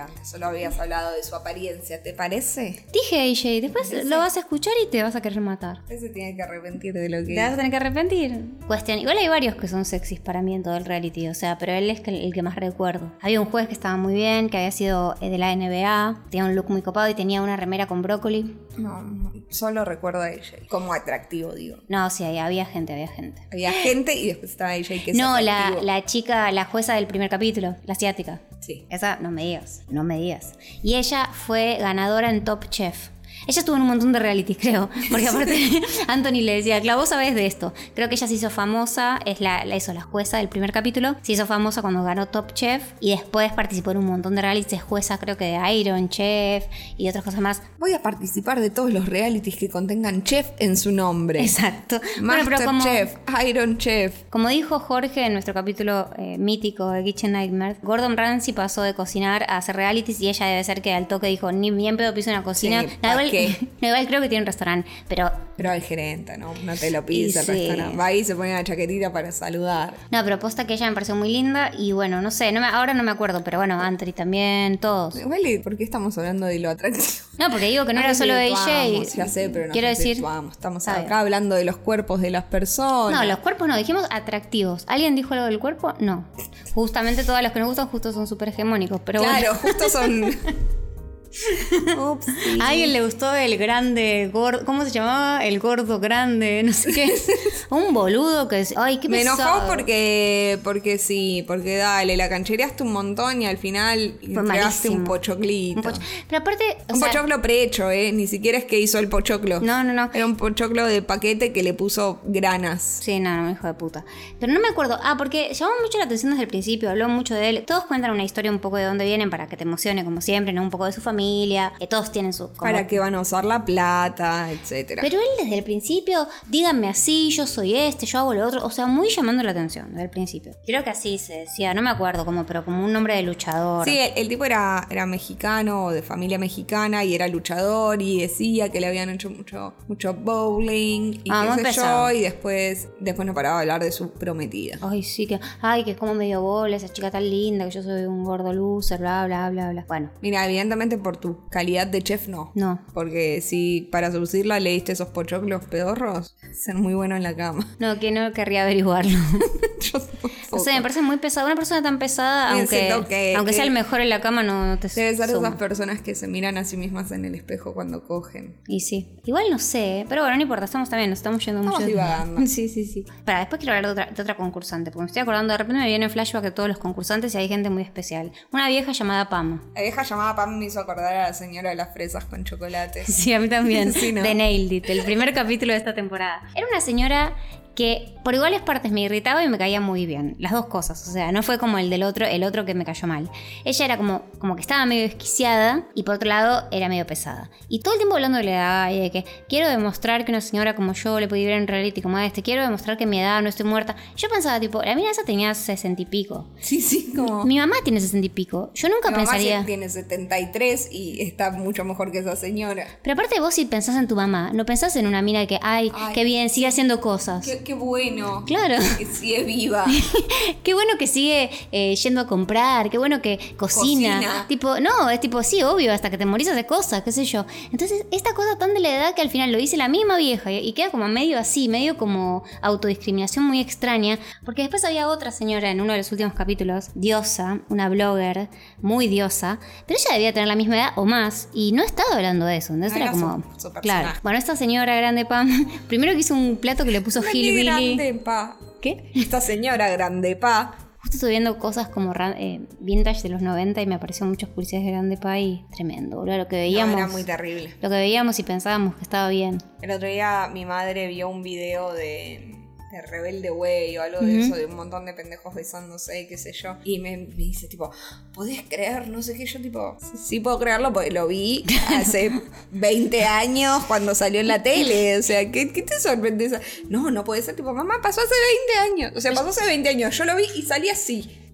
habías hablado de su apariencia, ¿te parece? Dije A J, después ¿Parece? Lo vas a escuchar y te vas a querer matar. Ese tiene que arrepentir de lo que... Te vas a tener que arrepentir. Cuestión, igual hay varios que son sexys para mí en todo el reality, o sea, pero él es el que más recuerdo. Había un juez que estaba muy bien, que había sido de la N B A, tenía un look muy copado y tenía una remera con brócoli. No, solo recuerdo a A J como atractivo, digo. No, sí, había gente, había gente. Había gente y después estaba A J que es No, atractivo. la, la chica, la jueza del primer capítulo, la asiática. Sí. Esa, no me digas, no me digas. Y ella fue ganadora en Top Chef. Ella estuvo en un montón de realities, creo. Porque aparte, Anthony le decía, claro, vos sabés de esto. Creo que ella se hizo famosa, es la, la hizo la jueza del primer capítulo. Se hizo famosa cuando ganó Top Chef. Y después participó en un montón de realities. Es jueza, creo que de Iron Chef y otras cosas más. Voy a participar de todos los realities que contengan chef en su nombre. Exacto. Master bueno, pero como, Chef, Iron Chef. Como dijo Jorge en nuestro capítulo eh, mítico de Kitchen Nightmares, Gordon Ramsay pasó de cocinar a hacer realities y ella debe ser que al toque dijo, ni bien pedo piso una cocina. Sí, no, igual, ¿qué? no, igual creo que tiene un restaurante, pero... Pero al gerente, ¿no? No te lo pides al sí. restaurante. Va ahí y se pone una chaquetita para saludar. No, pero posta que ella me pareció muy linda y bueno, no sé, no me, ahora no me acuerdo, pero bueno, Anthony también, todos. Igual, ¿por qué estamos hablando de lo atractivo? No, porque digo que no Ah, era solo de A J. Ya sé, pero no quiero decir, vamos. Estamos sabe. acá hablando de los cuerpos de las personas. No, los cuerpos no, dijimos atractivos. ¿Alguien dijo algo del cuerpo? No. Justamente todos los que nos gustan justo son súper hegemónicos, pero claro, bueno. justo son... Ups, sí. A alguien le gustó el grande gordo, ¿cómo se llamaba? El gordo grande, no sé qué. Un boludo que es, ay, qué Me pesado. enojó porque, porque sí, porque dale, la canchereaste un montón y al final entregaste un pochoclito. Un poch- Pero aparte, o un sea, pochoclo prehecho, ¿eh? Ni siquiera es que hizo el pochoclo. No, no, no. Era un pochoclo de paquete que le puso granas. Sí, no, no, hijo de puta. Pero no me acuerdo. Ah, porque llamó mucho la atención desde el principio, habló mucho de él. Todos cuentan una historia un poco de dónde vienen para que te emocione, como siempre, ¿no? Un poco de su familia. Que todos tienen su... Como... Para qué van a usar la plata, etcétera. Pero él desde el principio, díganme así, yo soy este, yo hago lo otro. O sea, muy llamando la atención desde el principio. Creo que así se decía, no me acuerdo cómo, pero como un nombre de luchador. Sí, el, el tipo era, era mexicano o de familia mexicana y era luchador y decía que le habían hecho mucho, mucho bowling y Ah, qué muy sé pesado. yo. Y después, después no paraba de hablar de su prometida. Ay, sí, que... Ay, que es como medio bola, esa chica tan linda, que yo soy un gordo loser, bla, bla, bla, bla. Bueno. Mira, evidentemente por tu calidad de chef no. No. Porque si para subsistirla le diste esos pochoclos pedorros, ser muy bueno en la cama. No, que no querría averiguarlo. Yo O sea, me parece muy pesado. Una persona tan pesada, Piensen aunque, que- aunque que- sea el mejor en la cama, no, no te Debe ser de suma. esas personas que se miran a sí mismas en el espejo cuando cogen. Y sí. Igual no sé, pero bueno, no importa, estamos también, nos estamos yendo Estamos mucho. divagando. Sí, sí, sí. Para, después quiero hablar de otra, de otra concursante, porque me estoy acordando, de repente me viene flashback de todos los concursantes y hay gente muy especial. Una vieja llamada Pam. La vieja llamada Pam me hizo acordar a la señora de las fresas con chocolates. Sí, a mí también. Sí, ¿no? De Nailed It, el primer capítulo de esta temporada. Era una señora que por iguales partes me irritaba y me caía muy bien. Las dos cosas, o sea, no fue como el del otro, el otro que me cayó mal. Ella era como, como que estaba medio desquiciada y por otro lado era medio pesada. Y todo el tiempo hablando de la edad y de que quiero demostrar que una señora como yo le puede vivir en reality como este, quiero demostrar que mi edad no estoy muerta. Yo pensaba, tipo, la mina esa tenía sesenta y pico. Sí, sí, como... Mi mamá tiene sesenta y pico. Yo nunca Mi mamá pensaría... tiene setenta y tres y está mucho mejor que esa señora. Pero aparte vos si pensás en tu mamá, no pensás en una mina que, ay, Ay, qué bien, sigue haciendo cosas. Qué, qué bueno. Claro. Que sigue viva. Qué bueno que sigue eh, yendo a comprar, qué bueno que cocina. Cocina. Tipo, no, es tipo, sí, obvio, hasta que te morís de cosas, qué sé yo. Entonces, esta cosa tan de la edad que al final lo dice la misma vieja y, y queda como medio así, medio como autodiscriminación muy extraña. Porque después había otra señora en uno de los últimos capítulos, diosa, una blogger, muy diosa, pero ella debía tener la misma edad o más y no estaba hablando de eso. Entonces No era era como. su- su personaje. claro. Bueno, esta señora grande Pam, primero que hizo un plato que le puso Qué Hillbilly. grande pa. ¿Qué? Esta señora grande pa. Justo estuve viendo cosas como ra- eh, vintage de los noventa y me apareció muchas publicidades de Grande Pay. Tremendo, boludo. Lo que No, veíamos. era muy terrible. Lo que veíamos y pensábamos que estaba bien. El otro día mi madre vio un video de, de Rebelde Way o algo de Ujú. eso, de un montón de pendejos besándose y qué sé yo. Y me, me dice, tipo, ¿podés creer? No sé qué. Yo, tipo, sí, sí puedo creerlo porque lo vi hace veinte años cuando salió en la tele. O sea, ¿qué, qué te sorprende? Esa? No, no puede ser. Tipo, mamá, pasó hace veinte años. O sea, pasó hace veinte años. Yo lo vi y salí así.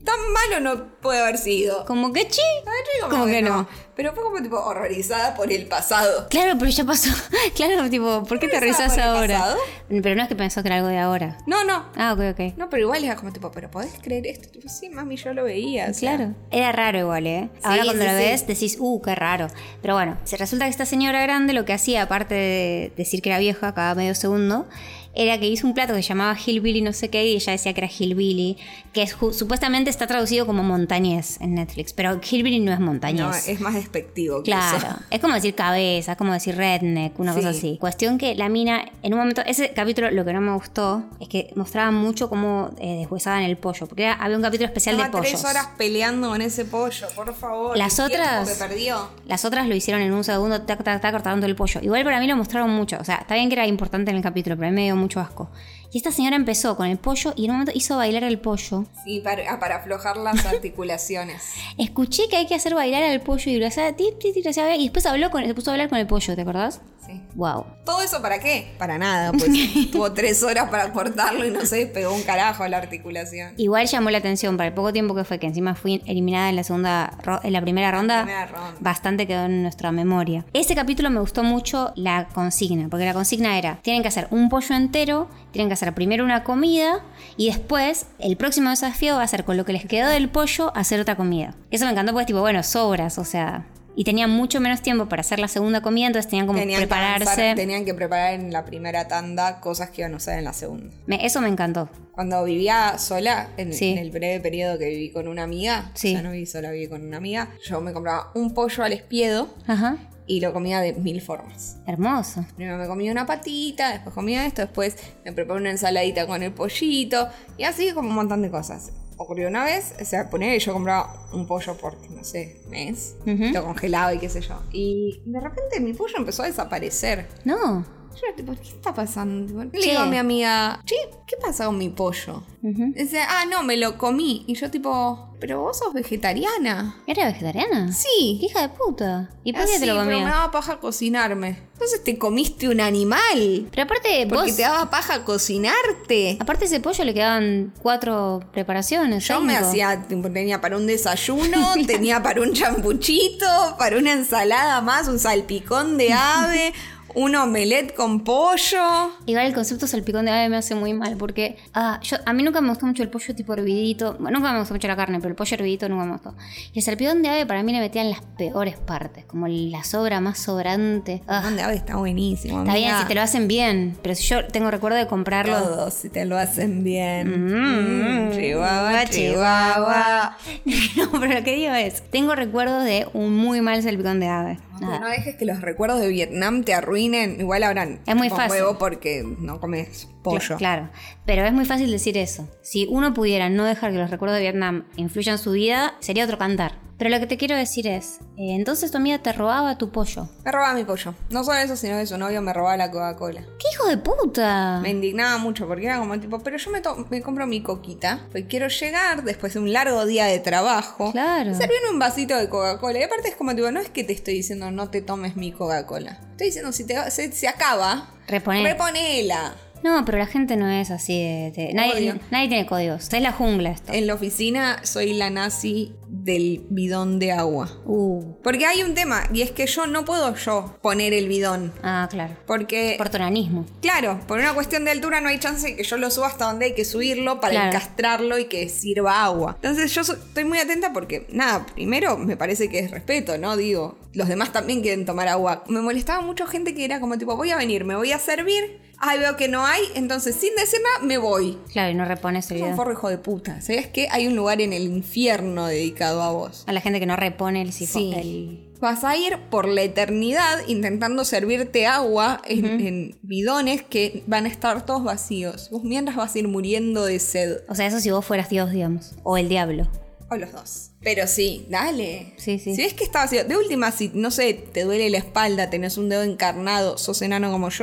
tan malo no puede haber sido. Como que chi. Como, como que, que no. no. Pero fue como tipo horrorizada por el pasado. Claro, pero ya pasó. Claro, tipo, ¿por qué te ¿Horrorizada risas por el ahora? pasado? Pero no es que pensó que era algo de ahora. No, no. Ah, ok, ok. No, pero igual era como tipo, ¿pero podés creer esto? Tipo, sí, mami, yo lo veía. O sea. Claro. Era raro igual, ¿eh? Ahora Sí, cuando sí, lo sí. ves decís, uh, qué raro. Pero bueno, se resulta que esta señora grande lo que hacía, aparte de decir que era vieja cada medio segundo, era que hizo un plato que se llamaba Hillbilly no sé qué y ella decía que era Hillbilly, que es, supuestamente está traducido como montañés en Netflix, pero Hillbilly no es montañés. No, es más despectivo. Que Claro, eso. es como decir cabeza, es como decir redneck, una Sí. cosa así. Cuestión que la mina, en un momento, ese capítulo lo que no me gustó es que mostraba mucho cómo eh, deshuesaban el pollo, porque era- había un capítulo especial Estaba de pollos. tres horas peleando con ese pollo, por favor. Las el tiempo otras- que perdió. Las otras lo hicieron en un segundo, tac, tac, tac, cortando el pollo. Igual para mí lo mostraron mucho, o sea, está bien que era importante en el capítulo, pero a mí me dio mucho asco. Y esta señora empezó con el pollo y en un momento hizo bailar el pollo. Sí, para, para aflojar las articulaciones. Escuché que hay que hacer bailar al pollo y lo hacía tip, tip, tip, lo hacía bailar, y después habló con, se puso a hablar con el pollo, ¿te acordás? Sí. Wow. ¿Todo eso para qué? Para nada, pues tuvo tres horas para cortarlo y no sé, pegó un carajo a la articulación. Igual llamó la atención para el poco tiempo que fue, que encima fui eliminada en la segunda ro- en la primera ronda. primera ronda. Bastante quedó en nuestra memoria. Ese capítulo me gustó mucho la consigna, porque la consigna era, tienen que hacer un pollo entero, tienen que hacer primero una comida y después el próximo desafío va a ser con lo que les quedó del pollo hacer otra comida. Eso me encantó porque tipo, bueno, sobras, o sea, y tenían mucho menos tiempo para hacer la segunda comida, entonces tenían como Tenían prepararse. que avanzar, tenían que preparar en la primera tanda cosas que iban a usar en la segunda. Me- eso me encantó. Cuando vivía sola, en, Sí. en el breve periodo que viví con una amiga, Sí. o sea, no viví sola, viví con una amiga, yo me compraba un pollo al espiedo Ajá. y lo comía de mil formas. Hermoso. Primero me comía una patita, después comía esto, después me preparé una ensaladita con el pollito y así como un montón de cosas. Ocurrió una vez, o sea, poner que yo compraba un pollo por, no sé, mes, Ujú. lo congelaba y qué sé yo. Y de repente mi pollo empezó a desaparecer. No. Yo tipo, ¿qué está pasando? Tipo, Le Che. digo a mi amiga, che, ¿qué pasa con mi pollo? Ujú. Dice, ah, no, me lo comí. Y yo tipo, pero vos sos vegetariana. ¿Era vegetariana? Sí. ¿Qué hija de puta? ¿Y por qué Así, te lo pero me comías? daba paja cocinarme. Entonces te comiste un animal. Pero aparte, Porque vos. te daba paja cocinarte. Aparte, ese pollo le quedaban cuatro preparaciones. Yo me cinco. hacía, tipo, tenía para un desayuno, tenía para un champuchito, para una ensalada más, un salpicón de ave, un omelette con pollo. Igual el concepto salpicón de ave me hace muy mal porque ah, yo, a mí nunca me gustó mucho el pollo tipo hervidito. Bueno, nunca me gustó mucho la carne, pero el pollo hervidito nunca me gustó. Y el salpicón de ave para mí le metían las peores partes, como la sobra más sobrante. Ah, El de ave está buenísimo. está bien amiga. si te lo hacen bien, pero si yo tengo recuerdo de comprarlo. Todos, si te lo hacen bien. Mm, Mm, Chihuahua, Chihuahua. Chihuahua. No, pero lo que digo es, tengo recuerdos de un muy mal salpicón de ave. Pero Nada. no dejes que los recuerdos de Vietnam te arruinen. Igual habrán Es muy con fácil. huevo porque no comes pollo. Cla- Claro, pero es muy fácil decir eso. Si uno pudiera no dejar que los recuerdos de Vietnam influyan en su vida, sería otro cantar. Pero lo que te quiero decir es, eh, entonces tu amiga te robaba tu pollo. Me robaba mi pollo. No solo eso, sino que su novio me robaba la Coca-Cola. ¡Qué hijo de puta! Me indignaba mucho porque era como tipo, pero yo me, to- me compro mi coquita, porque quiero llegar después de un largo día de trabajo. Claro. Servirme un vasito de Coca-Cola. Y aparte es como tipo, no es que te estoy diciendo no te tomes mi Coca-Cola. Estoy diciendo, si te, se, se acaba, Reponer. reponela. No, pero la gente no es así de... de- nadie, Odio. nadie tiene códigos. Es la jungla esto. En la oficina soy la nazi del bidón de agua. Uh. Porque hay un tema, y es que yo no puedo yo poner el bidón. Ah, claro. Porque, Por tonanismo. claro, por una cuestión de altura no hay chance de que yo lo suba hasta donde hay que subirlo para Claro. encastrarlo y que sirva agua. Entonces yo so- estoy muy atenta porque, nada, primero me parece que es respeto, ¿no? Digo, los demás también quieren tomar agua. Me molestaba mucho gente que era como tipo, voy a venir, me voy a servir. Ay, veo que no hay, entonces sin decir nada me voy. Claro, y no repones el Es un video. forro hijo de puta. ¿Sabes qué? Hay un lugar en el infierno dedicado a vos. A la gente que no repone el sifón. Sí. el- Vas a ir por la eternidad intentando servirte agua en, en bidones que van a estar todos vacíos. Vos mientras vas a ir muriendo de sed. O sea, eso si vos fueras Dios, digamos. O el diablo. O los dos. Pero sí, dale. Sí, sí. Si ves que está vacío. De última, si, no sé, te duele la espalda, tenés un dedo encarnado, sos enano como yo,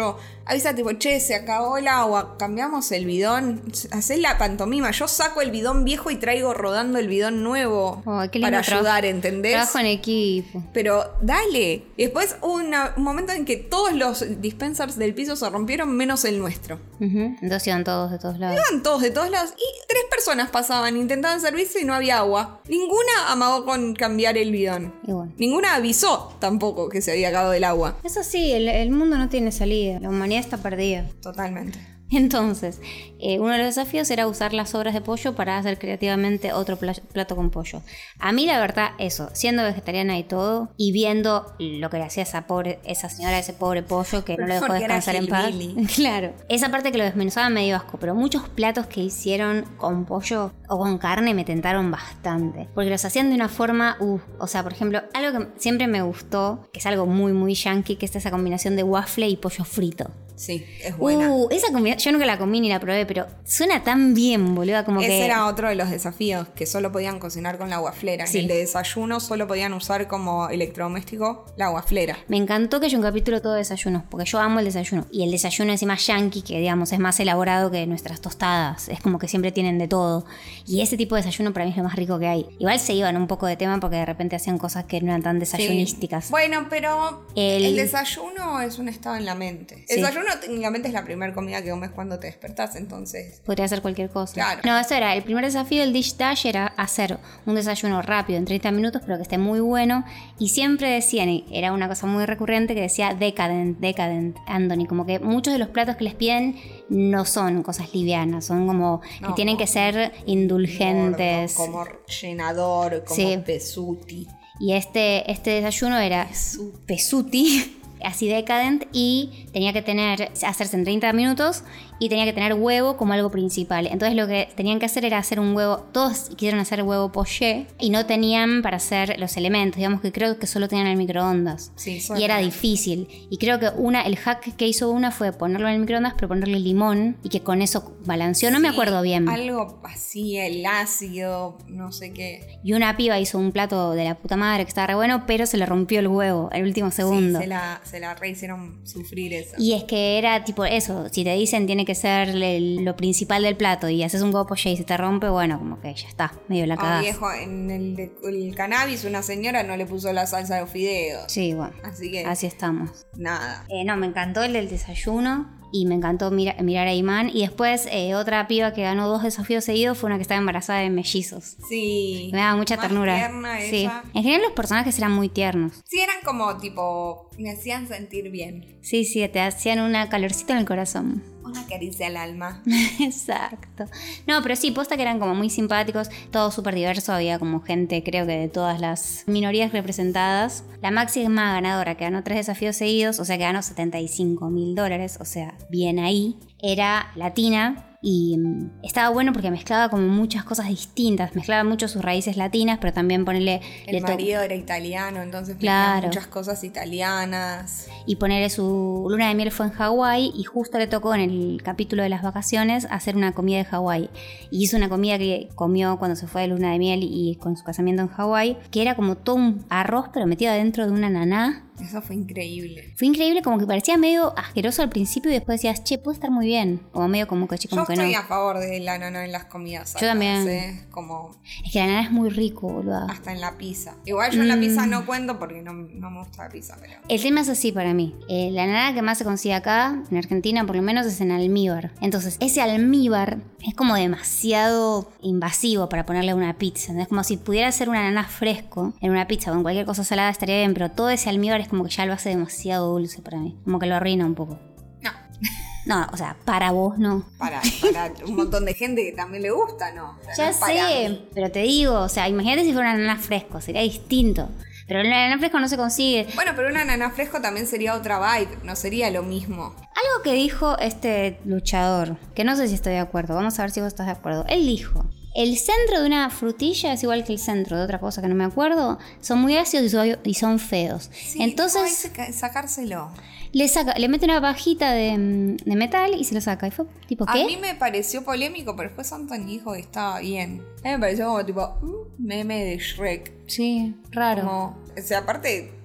avisa tipo, che, se acabó el agua, cambiamos el bidón, hacés la pantomima, yo saco el bidón viejo y traigo rodando el bidón nuevo oh, para ayudar, ¿entendés? Trabajo en equipo. Pero dale. Y después hubo una, un momento en que todos los dispensers del piso se rompieron menos el nuestro. Uh-huh. Entonces iban todos de todos lados. Iban todos de todos lados y tres personas pasaban, intentaban servirse y no había agua. Ninguna amagó con cambiar el bidón. Y bueno. Ninguna avisó tampoco que se había acabado el agua. Eso sí, el, el mundo no tiene salida. La humanidad está perdida. Totalmente. Entonces, eh, uno de los desafíos era usar las sobras de pollo para hacer creativamente otro pla- plato con pollo. A mí la verdad, eso, siendo vegetariana y todo, y viendo lo que le hacía esa pobre, esa señora, ese pobre pollo que no lo dejó Porque descansar en paz. Claro. Esa parte que lo desmenuzaba me dio asco, pero muchos platos que hicieron con pollo o con carne me tentaron bastante. Porque los hacían de una forma, uh, o sea, por ejemplo, algo que siempre me gustó, que es algo muy, muy yankee, que es esa combinación de waffle y pollo frito. Sí, es buena. Uh, esa comida, yo nunca la comí ni la probé, pero suena tan bien, boluda, como Ese que... Ese era otro de los desafíos, que solo podían cocinar con la guaflera. Sí. El de desayuno solo podían usar como electrodoméstico la guaflera. Me encantó que haya un capítulo todo de desayunos, porque yo amo el desayuno. Y el desayuno encima yankee, que digamos es más elaborado que nuestras tostadas. Es como que siempre tienen de todo. Y ese tipo de desayuno para mí es lo más rico que hay. Igual se iban un poco de tema porque de repente hacían cosas que no eran tan desayunísticas. Sí. Bueno, pero el... el desayuno es un estado en la mente. El sí. desayuno técnicamente es la primera comida que comes cuando te despertás, entonces... podría hacer cualquier cosa. Claro. No, eso era, el primer desafío del Dish Dash era hacer un desayuno rápido en treinta minutos, pero que esté muy bueno. Y siempre decían, y era una cosa muy recurrente, que decía decadent, decadent, Anthony. Como que muchos de los platos que les piden no son cosas livianas, son como no, que tienen que ser indulgentes. Gordo, como llenador, como sí. Pesuti. Y este, este desayuno era Pesuti. Pesuti. Así decadent, y tenía que tener, hacerse en treinta minutos y tenía que tener huevo como algo principal. Entonces lo que tenían que hacer era hacer un huevo, todos quisieron hacer huevo poché y no tenían para hacer los elementos, digamos que creo que solo tenían el microondas. Sí, y era difícil. Y creo que una, el hack que hizo una fue ponerlo en el microondas, pero ponerle limón y que con eso balanceó, no sí, me acuerdo bien. Algo así, el ácido, no sé qué. Y una piba hizo un plato de la puta madre que estaba re bueno, pero se le rompió el huevo al último segundo. Sí, se la, se la rehicieron sufrir eso. Y es que era tipo eso, si te dicen tiene que ser el, lo principal del plato y haces un huevo poché y se te rompe, bueno, como que ya está, medio la cagás. Ah, viejo, en el, de, el cannabis una señora no le puso la salsa de los fideos. Sí, bueno, así que así estamos. Nada. Eh, no, me encantó el del desayuno y me encantó mira, mirar a Iman. Y después eh, otra piba que ganó dos desafíos seguidos fue una que estaba embarazada de mellizos. Sí. Me daba mucha más ternura. Tierna sí. ella. En general los personajes eran muy tiernos. Sí, eran como tipo, me hacían sentir bien. Sí, sí, te hacían una calorcita en el corazón. Una caricia al alma. Exacto. No, pero sí, posta que eran como muy simpáticos, todo súper diverso, había como gente, creo que de todas las minorías representadas. La máxima ganadora, que ganó tres desafíos seguidos, o sea que ganó setenta y cinco mil dólares, o sea, bien ahí, era latina. Y um, estaba bueno porque mezclaba como muchas cosas distintas. Mezclaba mucho sus raíces latinas, pero también ponerle... El marido era italiano, entonces claro. muchas cosas italianas. Y ponerle su luna de miel fue en Hawái y justo le tocó en el capítulo de las vacaciones hacer una comida de Hawái. Y hizo una comida que comió cuando se fue de luna de miel y con su casamiento en Hawái, que era como todo un arroz pero metido adentro de una naná. Eso fue increíble. Fue increíble, como que parecía medio asqueroso al principio y después decías, che, puede estar muy bien. Como medio como que, che, como Yo que estoy no. a favor de la nana en las comidas. Yo también. ¿eh? Como... Es que la nana es muy rico, boludo. Hasta en la pizza. Igual yo en la pizza no cuento porque no, no me gusta la pizza, pero... El tema es así para mí. Eh, la nana que más se consigue acá, en Argentina por lo menos, es en almíbar. Entonces, ese almíbar es como demasiado invasivo para ponerle a una pizza. ¿No? Es como si pudiera hacer una nana fresco en una pizza con cualquier cosa salada estaría bien, pero todo ese almíbar es como que ya lo hace demasiado dulce para mí. Como que lo arruina un poco. No. No, o sea, para vos no. Para, para un montón de gente que también le gusta, ¿no? O sea, ya no sé, mí. Pero te digo, o sea, imagínate si fuera una nana fresco, sería distinto. Pero el naná fresco no se consigue. Bueno, pero un ananá fresco también sería otra vibe, no sería lo mismo. Algo que dijo este luchador, que no sé si estoy de acuerdo, vamos a ver si vos estás de acuerdo. Él dijo, el centro de una frutilla es igual que el centro de otra cosa que no me acuerdo, son muy ácidos y son feos. Sí, entonces hay que sacárselo. Le saca, le mete una pajita de, de metal y se lo saca. Y fue tipo, ¿qué? A mí me pareció polémico, pero después Anthony dijo que estaba bien. A mí me pareció como tipo, un meme de Shrek. Sí, raro. Como, o sea, aparte,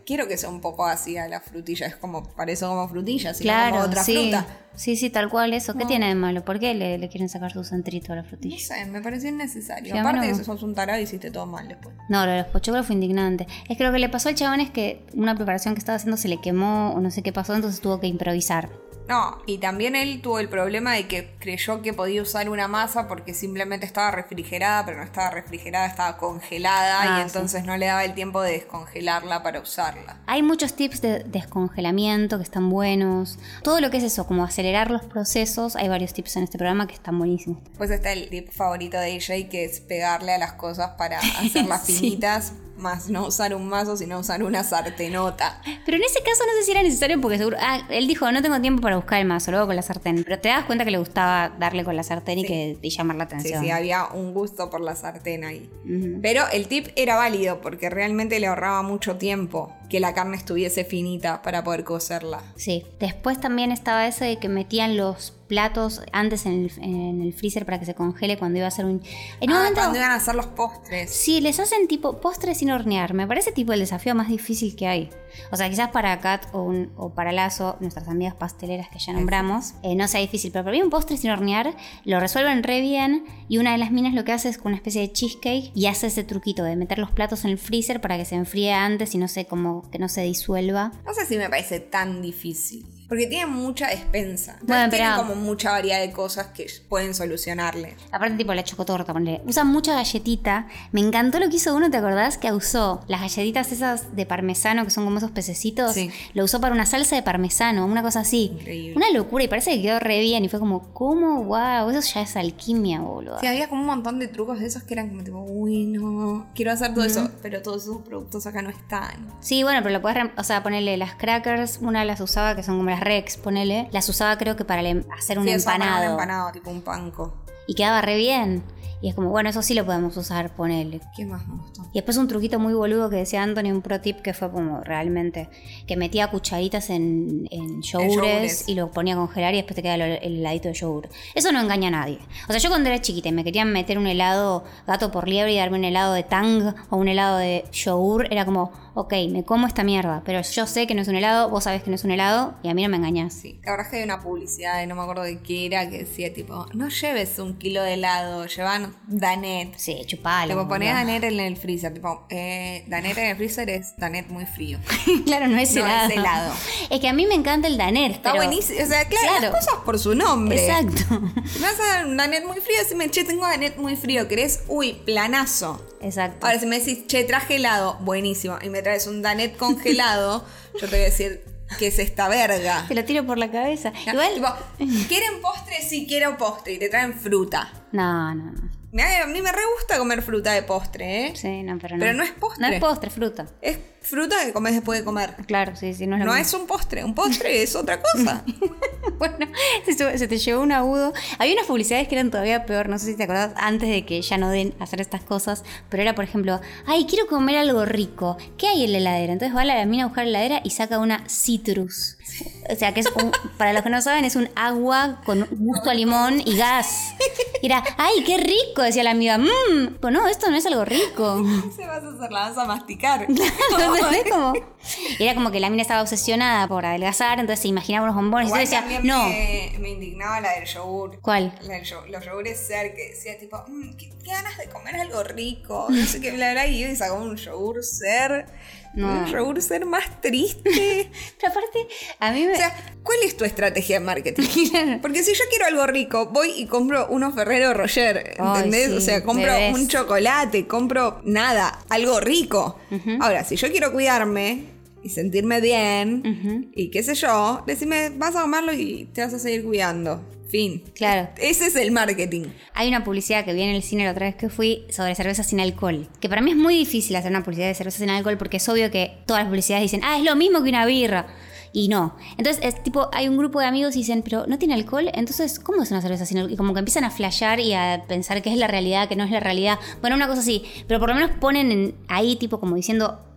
quiero que sea un poco así a la frutilla. Es como, parece como frutilla, sino claro, como otra sí. fruta. Sí, sí, tal cual eso. ¿Qué No. tiene de malo? ¿Por qué le, le quieren sacar su centrito a la frutilla? No sé, me pareció innecesario. Sí, a mí Aparte no. de eso, sos un tarado y hiciste todo mal después. No, lo de los pochoclos fue indignante. Es que lo que le pasó al chabón es que una preparación que estaba haciendo se le quemó o no sé qué pasó, entonces tuvo que improvisar. No, y también él tuvo el problema de que creyó que podía usar una masa porque simplemente estaba refrigerada, pero no estaba refrigerada, estaba congelada Ah, y entonces sí. no le daba el tiempo de descongelarla para usarla. Hay muchos tips de descongelamiento que están buenos. Todo lo que es eso, como acelerar los procesos, hay varios tips en este programa que están buenísimos. Pues está el tip favorito de A J, que es pegarle a las cosas para hacerlas Sí. finitas, más no usar un mazo, sino usar una sartenota. Pero en ese caso no sé si era necesario porque seguro... Ah, él dijo, no tengo tiempo para buscar el mazo, luego con la sartén. Pero te das cuenta que le gustaba darle con la sartén y, Sí. que, y llamar la Sí, atención. sí, había un gusto por la sartén ahí. Ujú. Pero el tip era válido porque realmente le ahorraba mucho tiempo que la carne estuviese finita para poder cocerla. Sí. Después también estaba eso de que metían los platos antes en el, en el freezer para que se congele cuando iba a hacer un... En un Ah, momento... cuando iban a hacer los postres. Sí, les hacen tipo postres sin hornear. Me parece tipo el desafío más difícil que hay. O sea, quizás para Kat o, un- o para Lazo, nuestras amigas pasteleras que ya nombramos, eh, no sea difícil. Pero para mí un postre sin hornear lo resuelven re bien. Y una de las minas lo que hace es con una especie de cheesecake y hace ese truquito de meter los platos en el freezer para que se enfríe antes y no sé, como que no se disuelva. No sé si me parece tan difícil. Porque tienen mucha despensa. Entonces Bueno, tienen pero- como mucha variedad de cosas que pueden solucionarle. Aparte tipo la chocotorta, ponle. Usan mucha galletita. Me encantó lo que hizo uno, ¿te acordás? Que usó las galletitas esas de parmesano, que son como esos pececitos. Sí. Lo usó para una salsa de parmesano, una cosa así. Increíble. Una locura y parece que quedó re bien. Y fue como, ¿cómo? Wow, eso ya es alquimia, boludo. Sí, había como un montón de trucos de esos que eran como tipo, uy, no, quiero hacer todo eso, pero todos esos productos acá no están. Sí, bueno, pero lo puedes, rem- o sea, ponerle las crackers, una las usaba que son como las Rex, ponele, las usaba creo que para el- hacer un Sí, eso para empanado. un empanado, tipo un panco. Y quedaba re bien. Y es como, bueno, eso sí lo podemos usar, ponele. ¿Qué más me gustó? Y después un truquito muy boludo que decía Anthony, un pro tip que fue como realmente, que metía cucharitas en, en yogures yogures. y lo ponía a congelar y después te queda el, el heladito de yogur. Eso no engaña a nadie. O sea, yo cuando era chiquita y me querían meter un helado gato por liebre y darme un helado de tang o un helado de yogur, era como, ok, me como esta mierda, pero yo sé que no es un helado, vos sabés que no es un helado y a mí no me engañás. Sí, la verdad es que hay una publicidad, de no me acuerdo de qué era, que decía tipo, no lleves un kilo de helado, llevan Danet. Sí, chupalo. Tipo, ponés boludo. Danet en el freezer, tipo, eh, Danet en el freezer es Danet muy frío. Claro, no es No helado. es helado. Es que a mí me encanta el Daner. Está pero- buenísimo, o sea, claro, Claro. las cosas por su nombre. Exacto. Si me vas a dar un Danet muy frío, decime, che, tengo Danet muy frío, ¿querés? Uy, planazo. Exacto. Ahora, si me decís, che, traje helado, buenísimo, y me traes un Danet congelado, yo te voy a decir, ¿qué es esta verga? Te lo tiro por la cabeza. Igual. Tipo, ¿quieren postre? Sí, quiero postre, y te traen fruta. No, no, no. Mirá, a mí me re gusta comer fruta de postre, ¿eh? Sí, no, pero no. Pero no es postre. No es postre, fruta. Es fruta que comes después de comer. Claro, sí, sí, no es lo No mismo. es un postre, un postre es otra cosa. Bueno, se, se te llevó un agudo. Había unas publicidades que eran todavía peor, no sé si te acordás, antes de que ya no den hacer estas cosas, pero era, por ejemplo, ay, quiero comer algo rico. ¿Qué hay en la heladera? Entonces va a la mina a buscar la heladera y saca una citrus. O sea, que es un, para los que no saben, es un agua con gusto a limón y gas. Y era, ay, qué rico, decía la amiga. Mmm, pues no, esto no es algo rico. Se vas a hacer, la vas a masticar. Claro, ¿entendés? Como- Era como que la mina estaba obsesionada por adelgazar, entonces se imaginaba unos bombones Igual y yo decía, también no. me, me indignaba la del yogur. ¿Cuál? La del yo- los yogures ser que decía tipo, "Mm, qué, qué ganas de comer algo rico. No sé qué, bla, bla, y yo y sacó un yogur ser. No. Un yogur ser más triste. Pero aparte, a mí me... O sea, ¿cuál es tu estrategia de marketing? Porque si yo quiero algo rico, voy y compro unos Ferrero Rocher, ¿entendés? Ay, sí, o sea, compro bebés. un chocolate, compro nada, algo rico. Ahora, si yo quiero cuidarme y sentirme bien, Ujú. y qué sé yo, decime, vas a comerlo y te vas a seguir cuidando. Fin. Claro. Ese es el marketing. Hay una publicidad que vi en el cine la otra vez que fui sobre cerveza sin alcohol. Que para mí es muy difícil hacer una publicidad de cerveza sin alcohol porque es obvio que todas las publicidades dicen, ah, es lo mismo que una birra. Y no. Entonces, es tipo, hay un grupo de amigos y dicen, pero ¿no tiene alcohol? Entonces, ¿cómo es una cerveza sin alcohol? Y como que empiezan a flashear y a pensar que es la realidad, que no es la realidad. Bueno, una cosa así. Pero por lo menos ponen en- ahí, tipo, como diciendo,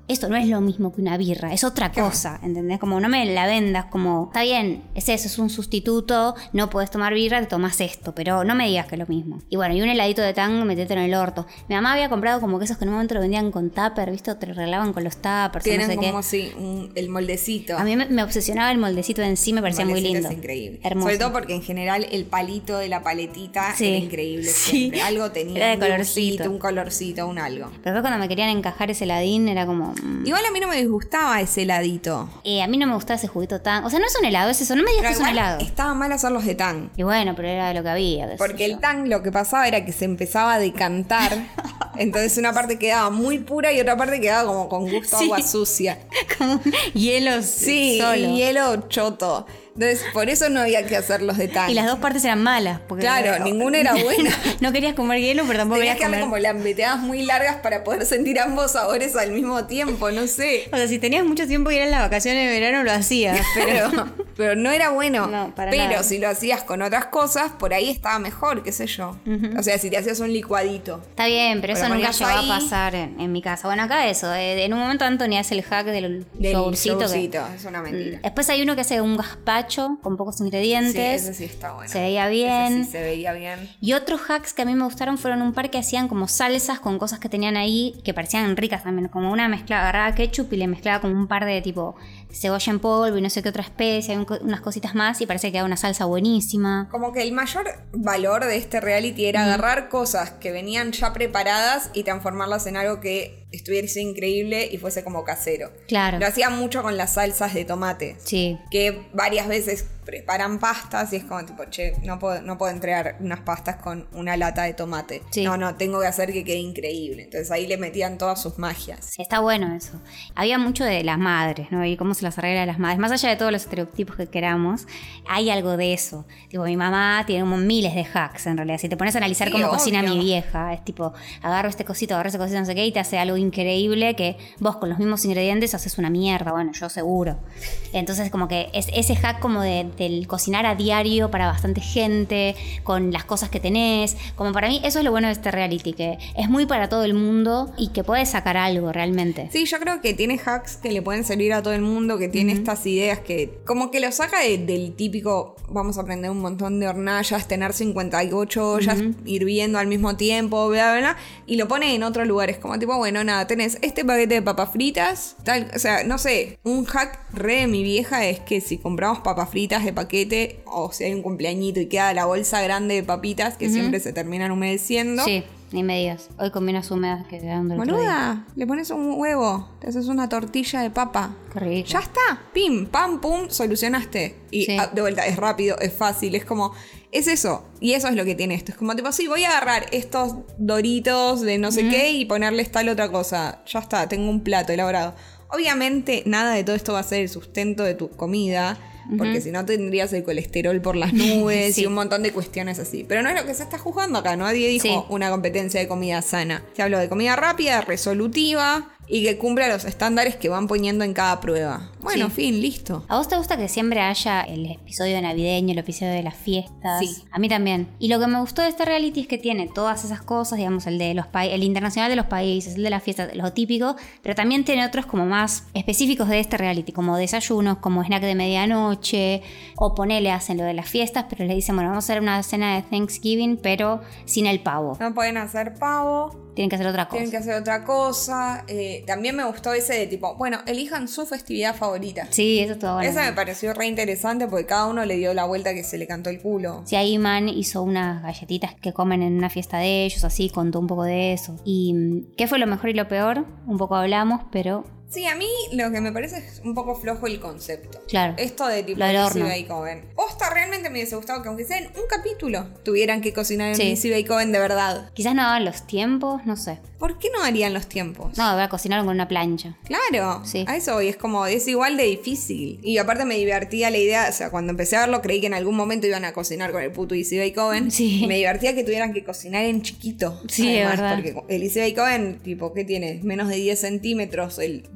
esto no es lo mismo que una birra, es otra cosa, ¿entendés? Como no me la vendas, como, está bien, es eso, es un sustituto, no puedes tomar birra, te tomas esto, pero no me digas que es lo mismo. Y bueno, y un heladito de tang, metete en el orto. Mi mamá había comprado como que esos que en un momento lo vendían con tupper, ¿viste? O te lo regalaban con los tuppers, tienen no sé como qué. así, un, el moldecito. A mí me, me obsesionaba el moldecito en sí, me parecía muy lindo. Es increíble. Hermoso. Sobre todo porque en general el palito de la paletita sí. era increíble Sí. siempre. Algo tenía, era de un colorcito. dibujito, un colorcito, un algo. Pero después cuando me querían encajar ese heladín era como... Mmm. Igual a mí no me disgustaba ese heladito. Eh, a mí no me gustaba ese juguito tan... O sea, no es un helado, es eso, no me digas que es un helado. Estaba mal hacerlos de tang. Y bueno, pero era de lo que había. Porque el tang lo que pasaba era que se empezaba a decantar. Entonces una parte quedaba muy pura y otra parte quedaba como con gusto a sí. agua sucia. Como hielo sí, solo. Y hielo choto. Entonces, por eso no había que hacerlos de tang. Y las dos partes eran malas. Porque claro, no, ninguna era buena. No querías comer hielo, pero tampoco Tenías querías que darle comer... como lambeteadas muy largas para poder sentir ambos sabores al mismo tiempo, no sé. O sea, si tenías mucho tiempo y eran las vacaciones de verano, lo hacías, pero... pero no era bueno. No, para pero nada. si lo hacías con otras cosas, por ahí estaba mejor, qué sé yo. Uh-huh. O sea, si te hacías un licuadito. Está bien, pero, pero eso nunca llegó ahí... a pasar en, en mi casa. Bueno, acá eso. Eh, en un momento Anthony hace el hack del, del yogurcito. yogurcito, que... es una mentira. Después hay uno que hace un gazpacho con pocos ingredientes. Sí, ese sí está bueno. Se veía bien. Ese sí se veía bien. Y otros hacks que a mí me gustaron fueron un par que hacían como salsas con cosas que tenían ahí que parecían ricas también. Como una mezcla, agarraba ketchup y le mezclaba como un par de tipo cebolla en polvo y no sé qué otra especie, unas cositas más y parecía que era una salsa buenísima. Como que el mayor valor de este reality era mm. agarrar cosas que venían ya preparadas y transformarlas en algo que estuviese increíble y fuese como casero. Claro. Lo hacía mucho con las salsas de tomate. Sí. Que varias veces preparan pastas y es como tipo, che, no puedo, no puedo entregar unas pastas con una lata de tomate. Sí. No, no, tengo que hacer que quede increíble. Entonces ahí le metían todas sus magias. Sí, está bueno eso. Había mucho de las madres, ¿no? Y cómo se las arregla a las madres. Más allá de todos los estereotipos que queramos, hay algo de eso. Tipo, mi mamá tiene como miles de hacks en realidad. Si te pones a analizar sí, cómo obvio. Cocina mi vieja, es tipo, agarro este cosito, agarro ese cosito, no sé qué, y te hace algo increíble que vos con los mismos ingredientes haces una mierda. Bueno, yo seguro. Entonces como que es ese hack como de, del cocinar a diario para bastante gente, con las cosas que tenés. Como para mí eso es lo bueno de este reality, que es muy para todo el mundo y que puedes sacar algo realmente. Sí, yo creo que tiene hacks que le pueden servir a todo el mundo, que tiene uh-huh. estas ideas que como que lo saca de, del típico vamos a prender un montón de hornallas, tener cincuenta y ocho ollas uh-huh. hirviendo al mismo tiempo, bla, bla, bla, y lo pone en otro lugar. Es como tipo, bueno, nada, tenés este paquete de papas fritas, tal, o sea, no sé, un hack re de mi vieja es que si compramos papas fritas de paquete, o si hay un cumpleañito y queda la bolsa grande de papitas, que uh-huh. siempre se terminan humedeciendo. Sí. Ni me digas. Hoy comí unas húmedas que quedaron del otro Boluda, le pones un huevo, te haces una tortilla de papa. Qué rico. Ya está. Pim, pam, pum, solucionaste. Y sí. De vuelta, es rápido, es fácil, es como... Es eso. Y eso es lo que tiene esto. Es como tipo, sí, voy a agarrar estos doritos de no sé uh-huh. qué y ponerles tal otra cosa. Ya está, tengo un plato elaborado. Obviamente, nada de todo esto va a ser el sustento de tu comida. Porque uh-huh. si no tendrías el colesterol por las nubes sí. y un montón de cuestiones así. Pero no es lo que se está juzgando acá. Nadie dijo sí. una competencia de comida sana. Se habló de comida rápida, resolutiva y que cumpla los estándares que van poniendo en cada prueba. Bueno, sí. fin, listo. ¿A vos te gusta que siempre haya el episodio navideño, el episodio de las fiestas? Sí. A mí también. Y lo que me gustó de este reality es que tiene todas esas cosas, digamos, el de los pa- el internacional de los países, el de las fiestas, lo típico, pero también tiene otros como más específicos de este reality, como desayunos, como snack de medianoche, o ponele, hacen lo de las fiestas, pero le dicen, bueno, vamos a hacer una cena de Thanksgiving, pero sin el pavo. No pueden hacer pavo. Tienen que hacer otra cosa. Tienen que hacer otra cosa. Eh, también me gustó ese de tipo, bueno, elijan su festividad favorita. Sí, eso estuvo bueno. Esa me pareció re interesante porque cada uno le dio la vuelta que se le cantó el culo. Sí, ahí Man hizo unas galletitas que comen en una fiesta de ellos, así, contó un poco de eso. ¿Y qué fue lo mejor y lo peor? Un poco hablamos, pero... Sí, a mí lo que me parece es un poco flojo el concepto. Claro. Esto de tipo Lizzie Bake Oven. Posta, realmente me hubiese gustado que aunque sea en un capítulo tuvieran que cocinar en sí. Lizzie Bake Oven de verdad. Quizás no hagan los tiempos, no sé. ¿Por qué no harían los tiempos? No, ahora cocinaron con una plancha. Claro, sí. A eso voy, es como, es igual de difícil. Y aparte me divertía la idea, o sea, cuando empecé a verlo creí que en algún momento iban a cocinar con el puto Lizzie Bake Oven. Sí. Y me divertía que tuvieran que cocinar en chiquito. Sí, además, es verdad. Porque el Lizzie Bake Oven, tipo, ¿qué tiene? Menos de diez centímetros, el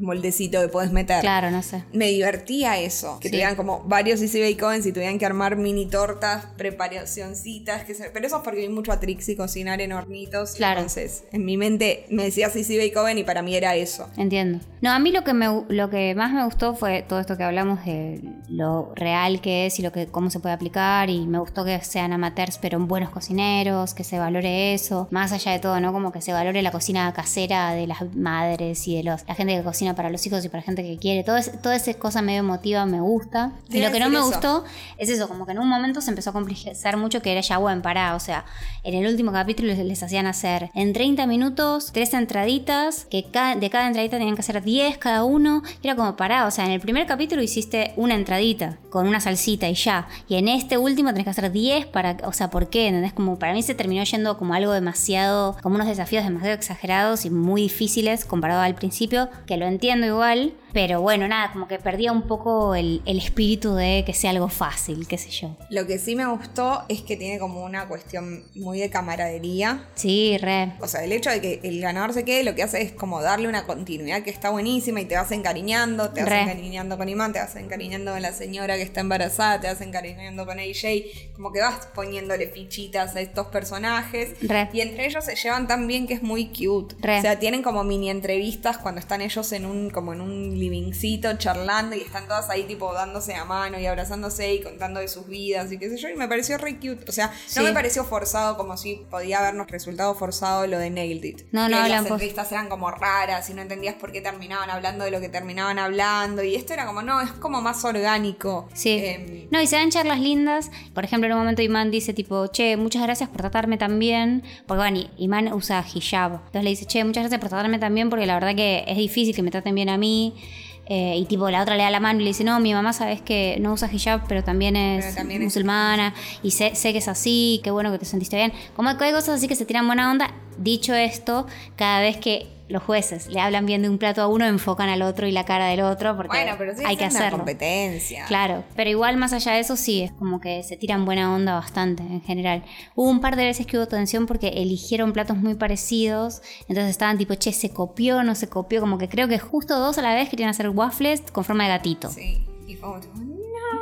moldecito que podés meter. Claro, no sé. Me divertía eso, que Sí. tuvieran como varios Easy Bake Ovens y tuvieran que armar mini tortas, preparacioncitas, que se... pero eso es porque vi mucho a Trixie cocinar en hornitos. Claro. Entonces, en mi mente me decías Easy Bake Oven y para mí era eso. Entiendo. No, a mí lo que me lo que más me gustó fue todo esto que hablamos de lo real que es y lo que cómo se puede aplicar, y me gustó que sean amateurs pero buenos cocineros, que se valore eso, más allá de todo, ¿no? Como que se valore la cocina casera de las madres y de los la gente que cocina para los hijos y para gente que quiere. Todo es, toda esa cosa medio emotiva me gusta. Y lo que no me eso. gustó es eso, como que en un momento se empezó a complejizar mucho, que era ya bueno, pará, o sea, en el último capítulo les, les hacían hacer en treinta minutos tres entraditas, que cada, de cada entradita tenían que hacer diez cada uno, y era como pará, o sea, en el primer capítulo hiciste una entradita con una salsita y ya, y en este último tenés que hacer diez para, o sea, ¿por qué? ¿Entendés? Como para mí se terminó yendo como algo demasiado, como unos desafíos demasiado exagerados y muy difíciles comparado al principio, que lo entiendo igual, pero bueno, nada, como que perdía un poco el, el espíritu de que sea algo fácil, qué sé yo. Lo que sí me gustó es que tiene como una cuestión muy de camaradería. Sí, re. O sea, el hecho de que el ganador se quede, lo que hace es como darle una continuidad que está buenísima y te vas encariñando, te vas Re. encariñando con Iman, te vas encariñando con la señora que está embarazada, te vas encariñando con A J, como que vas poniéndole fichitas a estos personajes. Re. Y entre ellos se llevan tan bien que es muy cute. Re. O sea, tienen como mini entrevistas cuando están ellos en un, como en un livingcito charlando y están todas ahí tipo dándose a mano y abrazándose y contando de sus vidas y qué sé yo, y me pareció re cute. O sea, Sí. no me pareció forzado, como si podía habernos resultado forzado lo de Nailed It. No, que no, las hablan por- entrevistas eran como raras y no entendías por qué terminaban hablando de lo que terminaban hablando, y esto era como, no, es como más orgánico. Sí. Eh, No, y se dan charlas lindas. Por ejemplo, en un momento Iman dice tipo, che, muchas gracias por tratarme tan bien. Porque bueno, I- Iman usa hijab. Entonces le dice, che, muchas gracias por tratarme tan bien, porque la verdad que es difícil que me traten bien a mí. Eh, y tipo, la otra le da la mano y le dice, no, mi mamá sabes que no usa hijab, pero también es Pero también es- musulmana. Y sé, sé que es así, qué bueno que te sentiste bien. Como que hay cosas así que se tiran buena onda. Dicho esto, cada vez que los jueces le hablan bien de un plato a uno, enfocan al otro y la cara del otro, porque bueno, pero sí hay que es una hacerlo. competencia. Claro, pero igual más allá de eso sí, es como que se tiran buena onda bastante en general. Hubo un par de veces que hubo tensión porque eligieron platos muy parecidos, entonces estaban tipo, che, se copió, no se copió, como que creo que justo dos a la vez querían hacer waffles con forma de gatito. Sí. Y fue como tipo, no.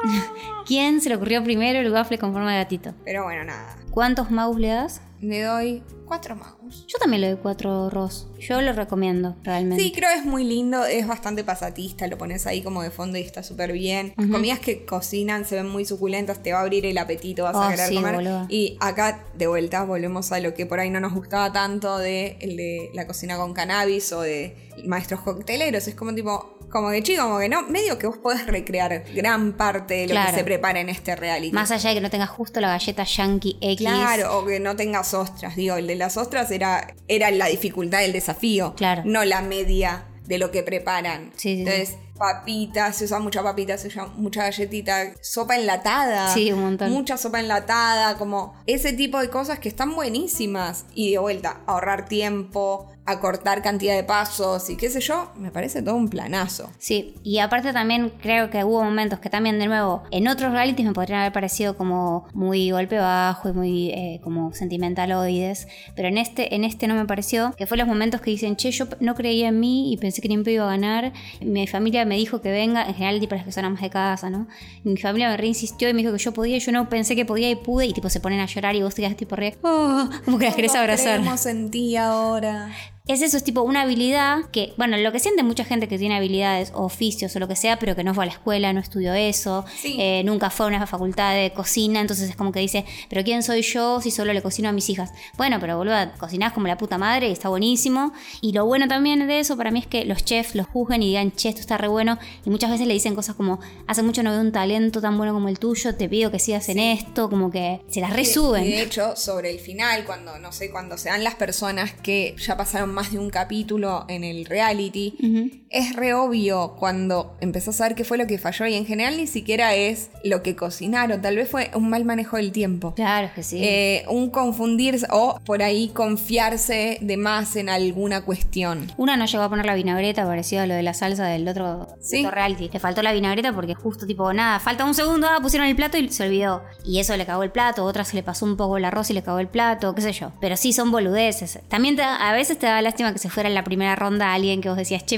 ¿Quién se le ocurrió primero el waffle con forma de gatito? Pero bueno, nada. ¿Cuántos mouse le das? Le doy cuatro magos. Yo también le doy cuatro Ross. Yo lo recomiendo, realmente. Sí, creo que es muy lindo, es bastante pasatista, lo pones ahí como de fondo y está súper bien. Las comidas que cocinan se ven muy suculentas, te va a abrir el apetito, vas Oh, a querer sí, comer. boluda. Y acá, de vuelta, volvemos a lo que por ahí no nos gustaba tanto de, el de la cocina con cannabis o de maestros cocteleros. Es como tipo, como que chico, como que no, medio que vos podés recrear gran parte de lo Claro. que se prepara en este reality. Más allá de que no tengas justo la galleta Yankee X. Claro, o que no tengas ostras. Digo, el de las ostras era, era la dificultad del desafío. Claro. No la media de lo que preparan. Sí, sí, Entonces, papitas, se usa mucha papita, se usa mucha galletita, sopa enlatada. Sí, un montón. Mucha sopa enlatada, como ese tipo de cosas que están buenísimas. Y de vuelta, ahorrar tiempo, acortar cantidad de pasos y qué sé yo, me parece todo un planazo. Sí, y aparte también creo que hubo momentos que también, de nuevo, en otros realities me podrían haber parecido como muy golpe bajo y muy eh, como sentimentaloides, pero en este, en este no me pareció, que fue los momentos que dicen, che, yo no creía en mí y pensé que Nimpe iba a ganar, mi familia me dijo que venga, en general tipo las que son amas de casa, ¿no? Y mi familia me reinsistió y me dijo que yo podía, yo no pensé que podía y pude, y tipo se ponen a llorar y vos te quedas tipo re, oh, como que las querés Todos abrazar. creemos en ti ahora. Es eso, es tipo una habilidad que, bueno, lo que siente mucha gente que tiene habilidades o oficios o lo que sea, pero que no fue a la escuela, no estudió eso, Sí. eh, nunca fue a una facultad de cocina, entonces es como que dice, pero ¿quién soy yo si solo le cocino a mis hijas? Bueno, pero boluda, cocinás como la puta madre y está buenísimo. Y lo bueno también de eso para mí es que los chefs los juzguen y digan, che, esto está re bueno, y muchas veces le dicen cosas como, hace mucho no veo un talento tan bueno como el tuyo, te pido que sigas en esto, como que se las resuben. Y de hecho, sobre el final, cuando, no sé, cuando se dan las personas que ya pasaron más de un capítulo en el reality, Ujú. es re obvio cuando empezás a ver qué fue lo que falló, y en general ni siquiera es lo que cocinaron, tal vez fue un mal manejo del tiempo. Claro que sí. Eh, un confundirse o por ahí confiarse de más en alguna cuestión. Una no llegó a poner la vinagreta, parecido a lo de la salsa del otro, Sí. otro reality. Le faltó la vinagreta porque justo tipo, nada, falta un segundo, ah, pusieron el plato y se olvidó. Y eso le cagó el plato, otra se le pasó un poco el arroz y le cagó el plato, qué sé yo. Pero sí, son boludeces. También te da- a veces te da lástima que se fuera en la primera ronda alguien que vos decías, che, me gustaría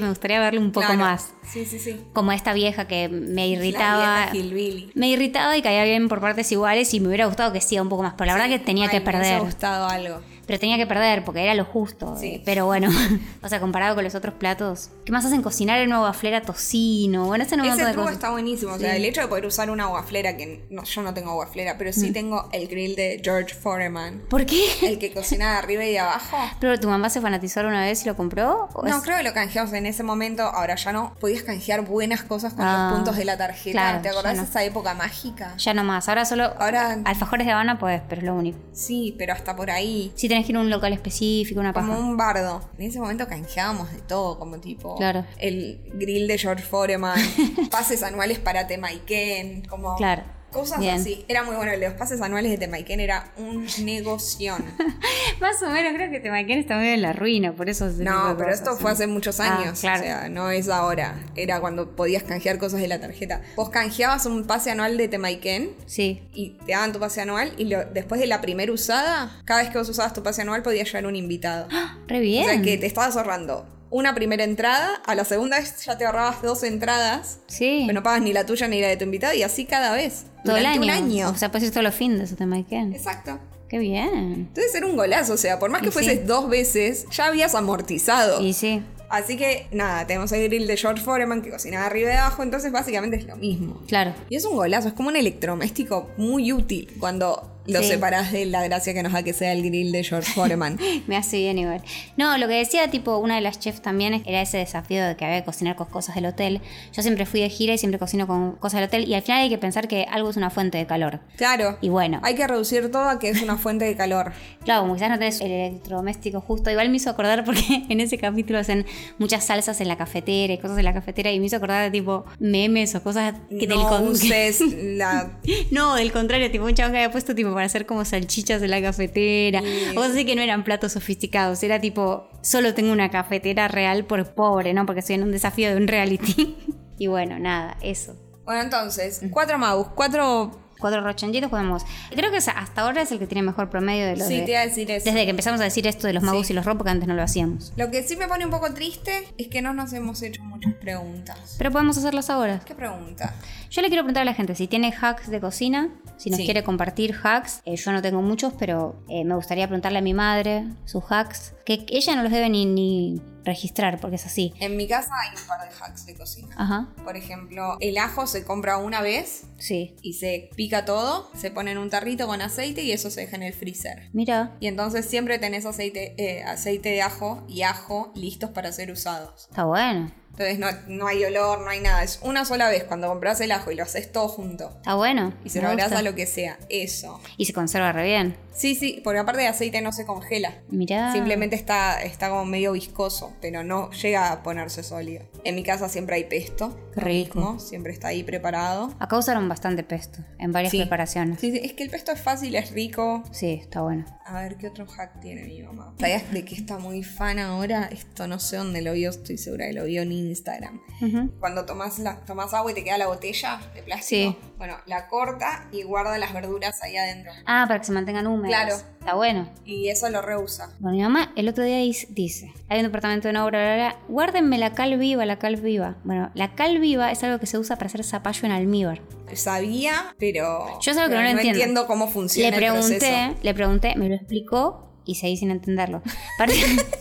darle un poco claro. más. Sí, sí, sí. Como esta vieja que me irritaba. La vieja hillbilly. Me irritaba y caía bien por partes iguales y me hubiera gustado que siga un poco más. Pero la Sí, verdad que tenía ay, que me perder. hubiese gustado algo. Pero tenía que perder porque era lo justo. Sí. eh, Pero bueno, o sea, comparado con los otros platos. ¿Qué más hacen? Cocinar en una waflera tocino. Bueno, ese no me Ese de truco cosas. está buenísimo. O sea, Sí. el hecho de poder usar una waflera, que no, yo no tengo waflera, pero sí Mm. tengo el grill de George Foreman. ¿Por qué? El que cocina de arriba y de abajo. ¿Pero tu mamá se fanatizó una vez y lo compró? ¿O No, es- creo que lo canjeamos en ese momento. Ahora ya no. Podías canjear buenas cosas con Ah, los puntos de la tarjeta. claro, ¿Te acordás ya de no. esa época mágica? Ya no más. Ahora solo Ahora- alfajores de Habana podés, pero es lo único. Sí, pero hasta por ahí. Si tenés que ir a un local específico, una paja. Como un bardo. En ese momento canjeábamos de todo, como tipo Claro. el grill de George Foreman, pases anuales para Temaiken, como Claro. cosas Bien. así. Era muy bueno. El de los pases anuales de Temaiken era un negoción. Más o menos creo que Temaiken está medio en la ruina, por eso... ese tipo No, de pero cosas, esto sí. fue hace muchos Ah, años. claro. O sea, no es ahora. Era cuando podías canjear cosas de la tarjeta. Vos canjeabas un pase anual de Temaiken Sí. y te daban tu pase anual y lo- después de la primera usada, cada vez que vos usabas tu pase anual podía llegar un invitado. Re bien. O sea que te estabas ahorrando una primera entrada, a la segunda vez ya te ahorrabas dos entradas, Sí. pero no pagas ni la tuya ni la de tu invitado y así cada vez. Todo el durante año. un año. O sea, puedes ir todos los fines de Temaiken. Exacto. Qué bien. Entonces era un golazo, o sea, por más que Y fueses sí. dos veces, ya habías amortizado. Y sí. Así que nada, tenemos el grill de George Foreman que cocinaba arriba y abajo, entonces básicamente es lo mismo. Claro. Y es un golazo, es como un electrodoméstico muy útil cuando lo Sí. separás de la gracia que nos da que sea el grill de George Foreman. Me hace bien igual. No, lo que decía, tipo, una de las chefs también era ese desafío de que había que cocinar con cosas del hotel. Yo siempre fui de gira y siempre cocino con cosas del hotel. Y al final hay que pensar que algo es una fuente de calor. Claro. Y bueno. Hay que reducir todo a que es una fuente de calor. Claro, como quizás no tenés el electrodoméstico justo. Igual me hizo acordar porque en ese capítulo hacen muchas salsas en la cafetera y cosas en la cafetera. Y me hizo acordar de tipo memes o cosas que del No con- uses la... No, del contrario, tipo un chavo que había puesto tipo para hacer como salchichas en la cafetera. Sí. O cosas así que no eran platos sofisticados. Era tipo, solo tengo una cafetera real por pobre, ¿no? Porque soy en un desafío de un reality. Y bueno, nada, eso. Bueno, entonces, cuatro Magus, cuatro... Cuatro rochanchitos podemos. Creo que hasta ahora es el que tiene mejor promedio de los Sí, de- te iba a decir eso. Desde que empezamos a decir esto de los magos Sí. y los ro, porque antes no lo hacíamos. Lo que sí me pone un poco triste es que no nos hemos hecho muchas preguntas. Pero podemos hacerlas ahora. ¿Qué pregunta? Yo le quiero preguntar a la gente si tiene hacks de cocina, si nos Sí. quiere compartir hacks. Eh, yo no tengo muchos, pero eh, me gustaría preguntarle a mi madre sus hacks, que ella no los debe ni, ni registrar, porque es así. En mi casa hay un par de hacks de cocina. Ajá, Por ejemplo, el ajo se compra una vez sí. y se pica todo, se pone en un tarrito con aceite y eso se deja en el freezer. Mira, Y entonces siempre tenés aceite, eh, aceite de ajo y ajo listos para ser usados. está bueno. Entonces no, no hay olor, no hay nada. Es una sola vez cuando compras el ajo y lo haces todo junto. Está bueno. Y se me lo agregas gusta. a lo que sea. Eso. Y se conserva re bien. Sí, sí, porque aparte de aceite no se congela. Mirá. Simplemente está, está como medio viscoso, pero no llega a ponerse sólido. En mi casa siempre hay pesto. Qué lo rico. mismo, siempre está ahí preparado. Acá usaron bastante pesto en varias Sí. preparaciones. Sí, sí, es que el pesto es fácil, es rico. Sí, está bueno. A ver, ¿qué otro hack tiene mi mamá? ¿Sabías de qué está muy fan ahora? Esto no sé dónde lo vio, estoy segura que lo vio en Instagram. Ujú. Cuando tomás, la, tomás agua y te queda la botella de plástico. Sí. Bueno, la corta y guarda las verduras ahí adentro. Ah, para que se mantengan húmedos. Claro. Está bueno. Y eso lo reusa. Bueno, mi mamá el otro día dis- dice, hay un departamento en obra, bla, bla, bla, guárdenme la cal viva, la cal viva. Bueno, la cal viva es algo que se usa para hacer zapallo en almíbar. Sabía, pero. Yo es algo que pero no lo entiendo. cómo funciona Le el pregunté, proceso. le pregunté, me lo explicó y seguí sin entenderlo. Parece,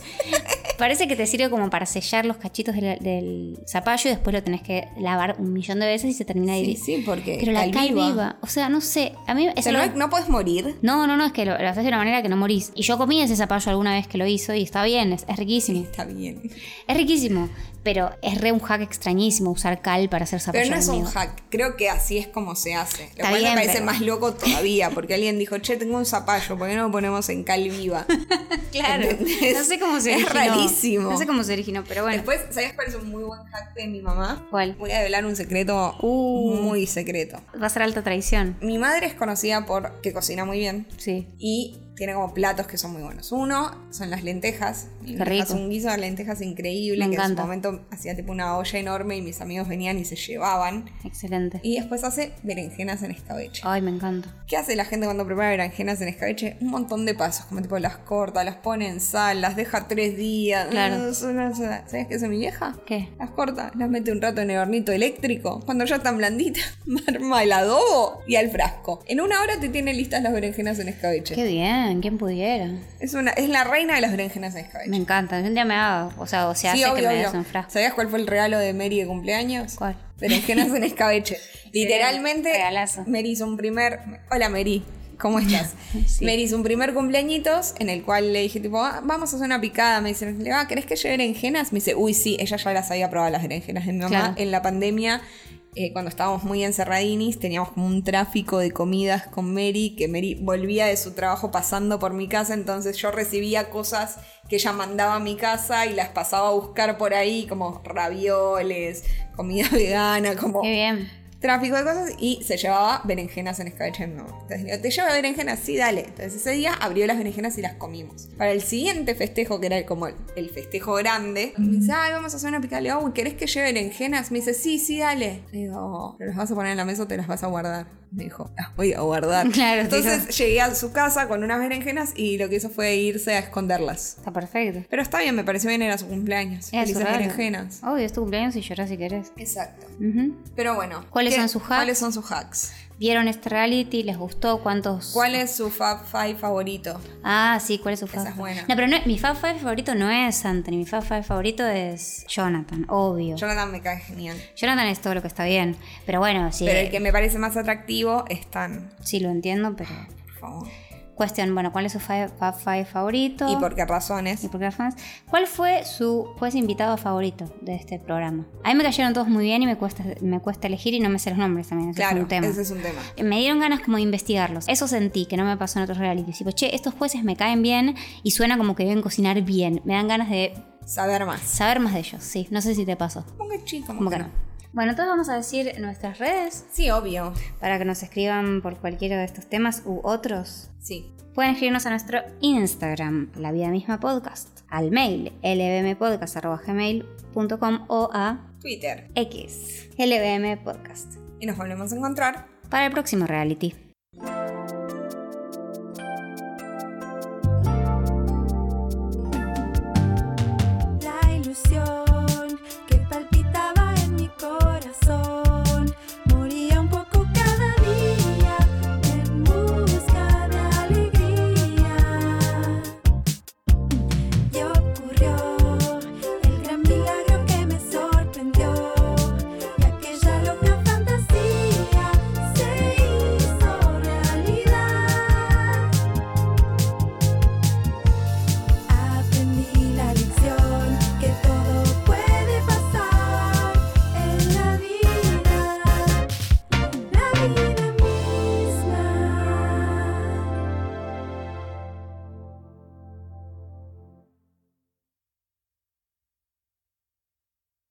parece que te sirve como para sellar los cachitos del, del zapallo y después lo tenés que lavar un millón de veces y se termina de Sí, ir. sí, porque. Pero la cal cal viva. viva, o sea, no sé, a mí O eso sea, lo- no, no puedes morir. No, no, no, es que lo, lo haces de una manera que no morís. Y yo comí ese zapallo alguna vez que lo hizo y está bien, es, es riquísimo. Está bien. Es riquísimo, pero es re un hack extrañísimo usar cal para hacer zapallo. Pero no es un amigo. hack. Creo que así es como se hace. Lo Está cual bien, me parece pero- más loco todavía. Porque alguien dijo, che, tengo un zapallo, ¿por qué no lo ponemos en cal viva? Claro, ¿Entendés? no sé cómo se Es originó. rarísimo. No sé cómo se originó, pero bueno. Después, ¿sabías cuál es un muy buen hack de mi mamá? ¿Cuál? Voy a develar un secreto Uh. muy secreto. Va a ser alta traición. Mi madre es conocida por que cocina muy bien Sí. y tiene como platos que son muy buenos. Uno son las lentejas. Y Qué rico. hace un guiso de lentejas increíble, Me que encanta. en su momento hacía tipo una olla enorme y mis amigos venían y se llevaban. Excelente. Y después hace berenjenas en escabeche. Ay, me encanta. ¿Qué hace la gente cuando prepara berenjenas en escabeche? Un montón de pasos, como tipo las corta, las pone en sal, las deja tres días. Claro. ¿Sabes qué hace mi vieja? ¿Qué? Las corta, las mete un rato en el hornito eléctrico. Cuando ya están blanditas, arma el adobo y al frasco. En una hora te tiene listas las berenjenas en escabeche. Qué bien, ¿quién pudiera? Es, una, es la reina de las berenjenas en escabeche. Me encanta. Un día me hago, o sea, o se hace Sí, obvio, que me obvio. des un frasco. ¿Sabías cuál fue el regalo de Mary de cumpleaños? ¿Cuál? Berenjenas en escabeche. Literalmente, regalazo. Mary hizo un primer... Hola, Mary. ¿Cómo estás? Sí. Mary hizo un primer cumpleañitos en el cual le dije tipo, ah, vamos a hacer una picada. Me dice, ah, ¿querés que lleve berenjenas? Me dice, uy, sí, ella ya las había probado las berenjenas de mi mamá. Claro. En la pandemia, eh, cuando estábamos muy encerradinis, teníamos como un tráfico de comidas con Mary, que Mary volvía de su trabajo pasando por mi casa, entonces yo recibía cosas que ella mandaba a mi casa y las pasaba a buscar por ahí, como ravioles, comida vegana, como... Qué bien. tráfico de cosas, y se llevaba berenjenas en escabeche de mi mamá. Entonces le digo, ¿te lleva berenjenas? Sí, dale. Entonces ese día abrió las berenjenas y las comimos. Para el siguiente festejo, que era el- como el, el festejo grande, me dice, ay, vamos a hacer una picada. Le digo, uy, ¿querés que lleve berenjenas? Me dice, sí, sí, dale. Le digo, ¿pero las vas a poner en la mesa o te las vas a guardar? Me dijo, las voy a guardar. Claro, Entonces dijo. llegué a su casa con unas berenjenas y lo que hizo fue irse a esconderlas. Está perfecto. Pero está bien, me pareció bien, era su cumpleaños. Era su Felices regalo. berenjenas. Obvio, es tu cumpleaños y llorás si querés. Exacto. Ujú. Pero bueno. ¿Cuáles ¿qué- son sus hacks? ¿Cuáles son sus hacks? ¿Vieron este reality? ¿Les gustó? ¿Cuántos? ¿Cuál es su Fab Five favorito? Ah, sí, ¿cuál es su Fab? Esa es buena. No, pero no, mi Fab Five favorito no es Anthony. Mi Fab Five favorito es Jonathan, obvio. Jonathan me cae genial. Jonathan es todo lo que está bien. Pero bueno, sí. Pero el que me parece más atractivo es Tan, Sí, lo entiendo, pero. por favor. Cuestión, bueno, ¿cuál es su Fab Fab Five favorito? ¿Y por qué razones? ¿Y por qué fans? ¿Cuál fue su juez invitado favorito de este programa? A mí me cayeron todos muy bien y me cuesta, me cuesta elegir y no me sé los nombres también. Ese Claro, es un tema. ese es un tema. Me dieron ganas como de investigarlos. Eso sentí, que no me pasó en otros realities. Tipo, che, estos jueces me caen bien y suena como que deben cocinar bien. Me dan ganas de Saber más. saber más de ellos, sí. No sé si te pasó. Como que chico, Como que no. Bueno, entonces vamos a decir nuestras redes Sí, obvio. para que nos escriban por cualquiera de estos temas u otros. Sí. Pueden escribirnos a nuestro Instagram, La Vida Misma Podcast, al mail l b m podcast arroba gmail punto com o a Twitter. X, L B M Podcast. Y nos volvemos a encontrar. Para el próximo reality.